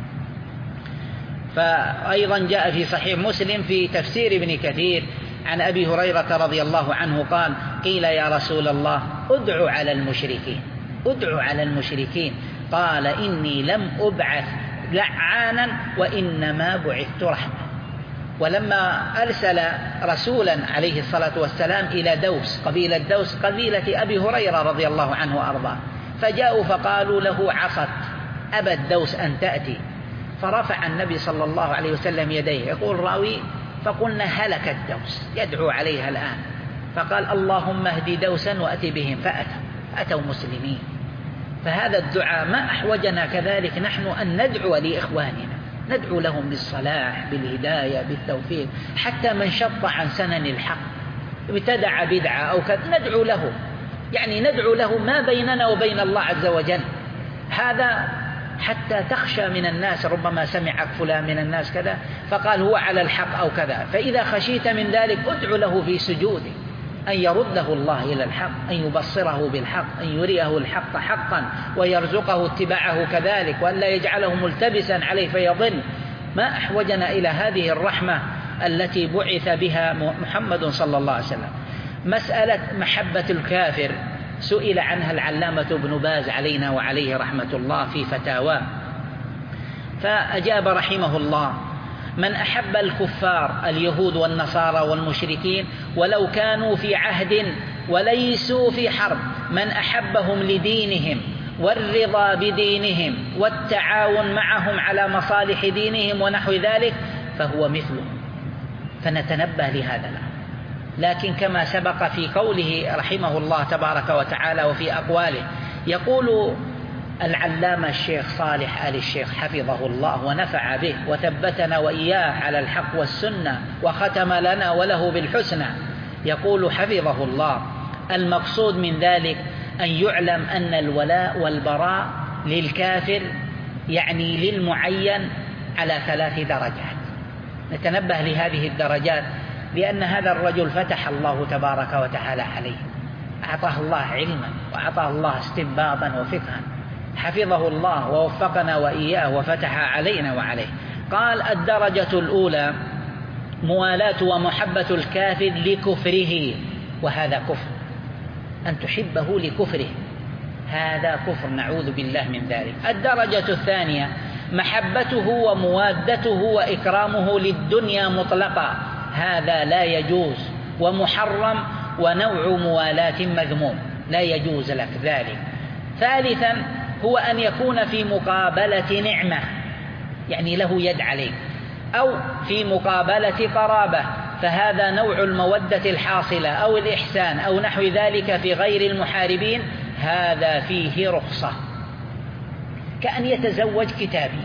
فأيضا جاء في صحيح مسلم في تفسير ابن كثير عن أبي هريرة رضي الله عنه قال: قيل يا رسول الله ادعوا على المشركين، ادعوا على المشركين، قال: إني لم أبعث لعانا وإنما بعثت رحمة. ولما أرسل رسولا عليه الصلاة والسلام إلى دوس، قبيلة دوس قبيلة أبي هريرة رضي الله عنه وأرضاه، فجاءوا فقالوا له عصت أبى الدوس أن تأتي، فرفع النبي صلى الله عليه وسلم يديه، يقول راوي: فقلنا هلك الدوس، يدعو عليها الآن، فقال اللهم اهدي دوسا وأتي بهم، فأتوا مسلمين. فهذا الدعاء ما أحوجنا كذلك نحن أن ندعو لإخواننا، ندعو لهم بالصلاح بالهداية بالتوفيق، حتى من شط عن سنن الحق ابتدع بدعة أو كذا ندعو له، يعني ندعو له ما بيننا وبين الله عز وجل، هذا حتى تخشى من الناس، ربما سمعك فلان من الناس كذا فقال هو على الحق أو كذا، فإذا خشيت من ذلك ادعو له في سجوده أن يرده الله إلى الحق، أن يبصره بالحق، أن يريه الحق حقا ويرزقه اتباعه كذلك، وأن لا يجعله ملتبسا عليه فيضل. ما أحوجنا إلى هذه الرحمة التي بعث بها محمد صلى الله عليه وسلم. مسألة محبة الكافر سئل عنها العلامة ابن باز علينا وعليه رحمة الله في فتاواه، فأجاب رحمه الله: من أحب الكفار اليهود والنصارى والمشركين ولو كانوا في عهد وليسوا في حرب، من أحبهم لدينهم والرضا بدينهم والتعاون معهم على مصالح دينهم ونحو ذلك فهو مثلهم، فنتنبه لهذا الأمر. لكن كما سبق في قوله رحمه الله تبارك وتعالى وفي أقواله، يقول العلامة الشيخ صالح آل الشيخ حفظه الله ونفع به وثبتنا وإياه على الحق والسنة وختم لنا وله بالحسنى، يقول حفظه الله: المقصود من ذلك أن يعلم أن الولاء والبراء للكافر يعني للمعين على 3 درجات. نتنبه لهذه الدرجات لأن هذا الرجل فتح الله تبارك وتعالى عليه، أعطاه الله علما وأعطاه الله استنباطا وفقها، حفظه الله ووفقنا وإياه وفتح علينا وعليه. قال: الدرجة الأولى موالاة ومحبة الكافر لكفره، وهذا كفر، أن تحبه لكفره هذا كفر، نعوذ بالله من ذلك. الدرجة الثانية محبته وموادته وإكرامه للدنيا مطلقا، هذا لا يجوز ومحرم ونوع موالاة مذموم، لا يجوز لك ذلك. ثالثا هو أن يكون في مقابلة نعمة، يعني له يد عليك، أو في مقابلة قرابة، فهذا نوع المودة الحاصلة أو الإحسان أو نحو ذلك في غير المحاربين، هذا فيه رخصة. كأن يتزوج كتابي،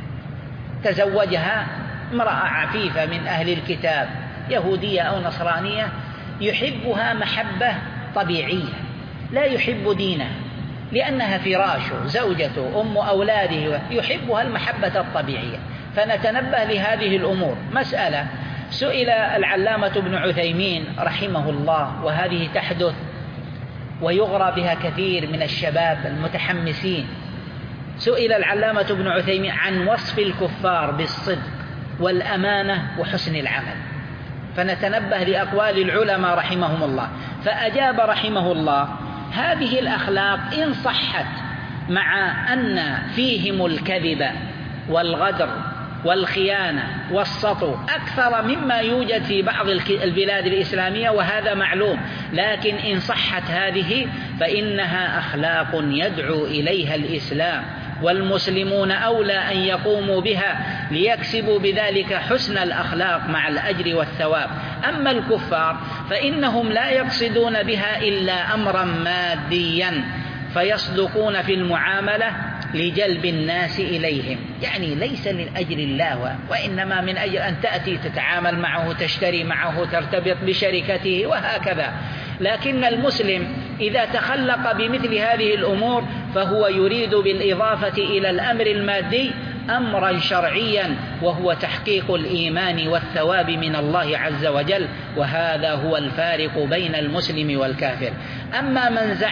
تزوجها امرأة عفيفة من أهل الكتاب يهودية أو نصرانية، يحبها محبة طبيعية، لا يحب دينها لأنها فراشه، زوجته، أم أولاده، يحبها المحبة الطبيعية. فنتنبه لهذه الأمور. مسألة سئل العلامة ابن عثيمين رحمه الله، وهذه تحدث ويغرى بها كثير من الشباب المتحمسين، سئل العلامة ابن عثيمين عن وصف الكفار بالصدق والأمانة وحسن العمل، فنتنبه لأقوال العلماء رحمهم الله. فأجاب رحمه الله: هذه الأخلاق إن صحت مع أن فيهم الكذب والغدر والخيانة والسطو أكثر مما يوجد في بعض البلاد الإسلامية، وهذا معلوم، لكن إن صحت هذه فإنها أخلاق يدعو إليها الإسلام، والمسلمون أولى أن يقوموا بها ليكسبوا بذلك حسن الأخلاق مع الأجر والثواب. أما الكفار فإنهم لا يقصدون بها إلا أمرا ماديا، فيصدقون في المعاملة لجلب الناس إليهم، يعني ليس لأجل الله، وإنما من أجل أن تأتي تتعامل معه، تشتري معه، ترتبط بشركته وهكذا. لكن المسلم إذا تخلق بمثل هذه الأمور فهو يريد بالإضافة إلى الأمر المادي أمرا شرعيا، وهو تحقيق الإيمان والثواب من الله عز وجل، وهذا هو الفارق بين المسلم والكافر. أما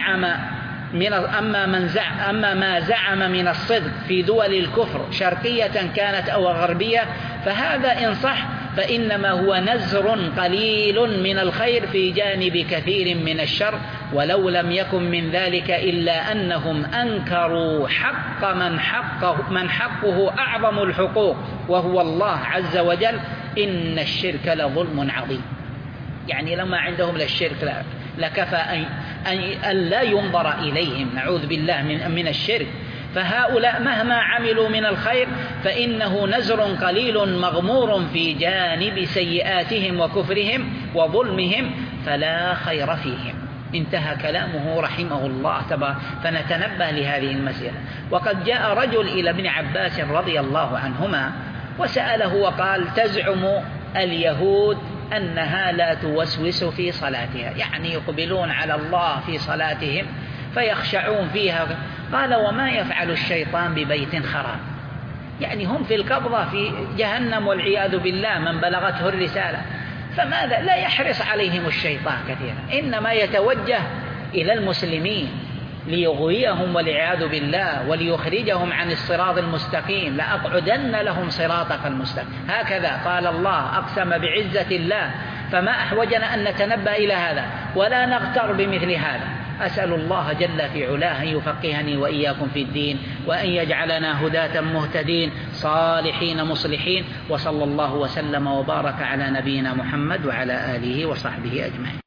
ما زعم من الصدق في دول الكفر شرقية كانت أو غربية، فهذا إن صح فإنما هو نزر قليل من الخير في جانب كثير من الشر، ولو لم يكن من ذلك إلا أنهم أنكروا حق من حقه أعظم الحقوق، وهو الله عز وجل. إن الشرك لظلم عظيم، يعني لما عندهم للشرك لكفى أن لا ينظر إليهم، نعوذ بالله من الشرك. فهؤلاء مهما عملوا من الخير فإنه نزر قليل مغمور في جانب سيئاتهم وكفرهم وظلمهم، فلا خير فيهم. انتهى كلامه رحمه الله تبارك. فنتنبه لهذه المسألة. وقد جاء رجل إلى ابن عباس رضي الله عنهما وسأله وقال: تزعم اليهود أنها لا توسوس في صلاتها، يعني يقبلون على الله في صلاتهم فيخشعون فيها. قال: وما يفعل الشيطان ببيت خراب؟ يعني هم في القبضة في جهنم والعياذ بالله من بلغته الرسالة، فماذا لا يحرص عليهم الشيطان كثيرا، إنما يتوجه إلى المسلمين ليغويهم والعياذ بالله وليخرجهم عن الصراط المستقيم. لأقعدن لهم صراطك المستقيم، هكذا قال الله، أقسم بعزة الله. فما أحوجنا أن نتنبه إلى هذا ولا نغتر بمثل هذا. أسأل الله جل في علاه أن يفقهني وإياكم في الدين، وأن يجعلنا هداة مهتدين صالحين مصلحين. وصلى الله وسلم وبارك على نبينا محمد وعلى آله وصحبه أجمعين.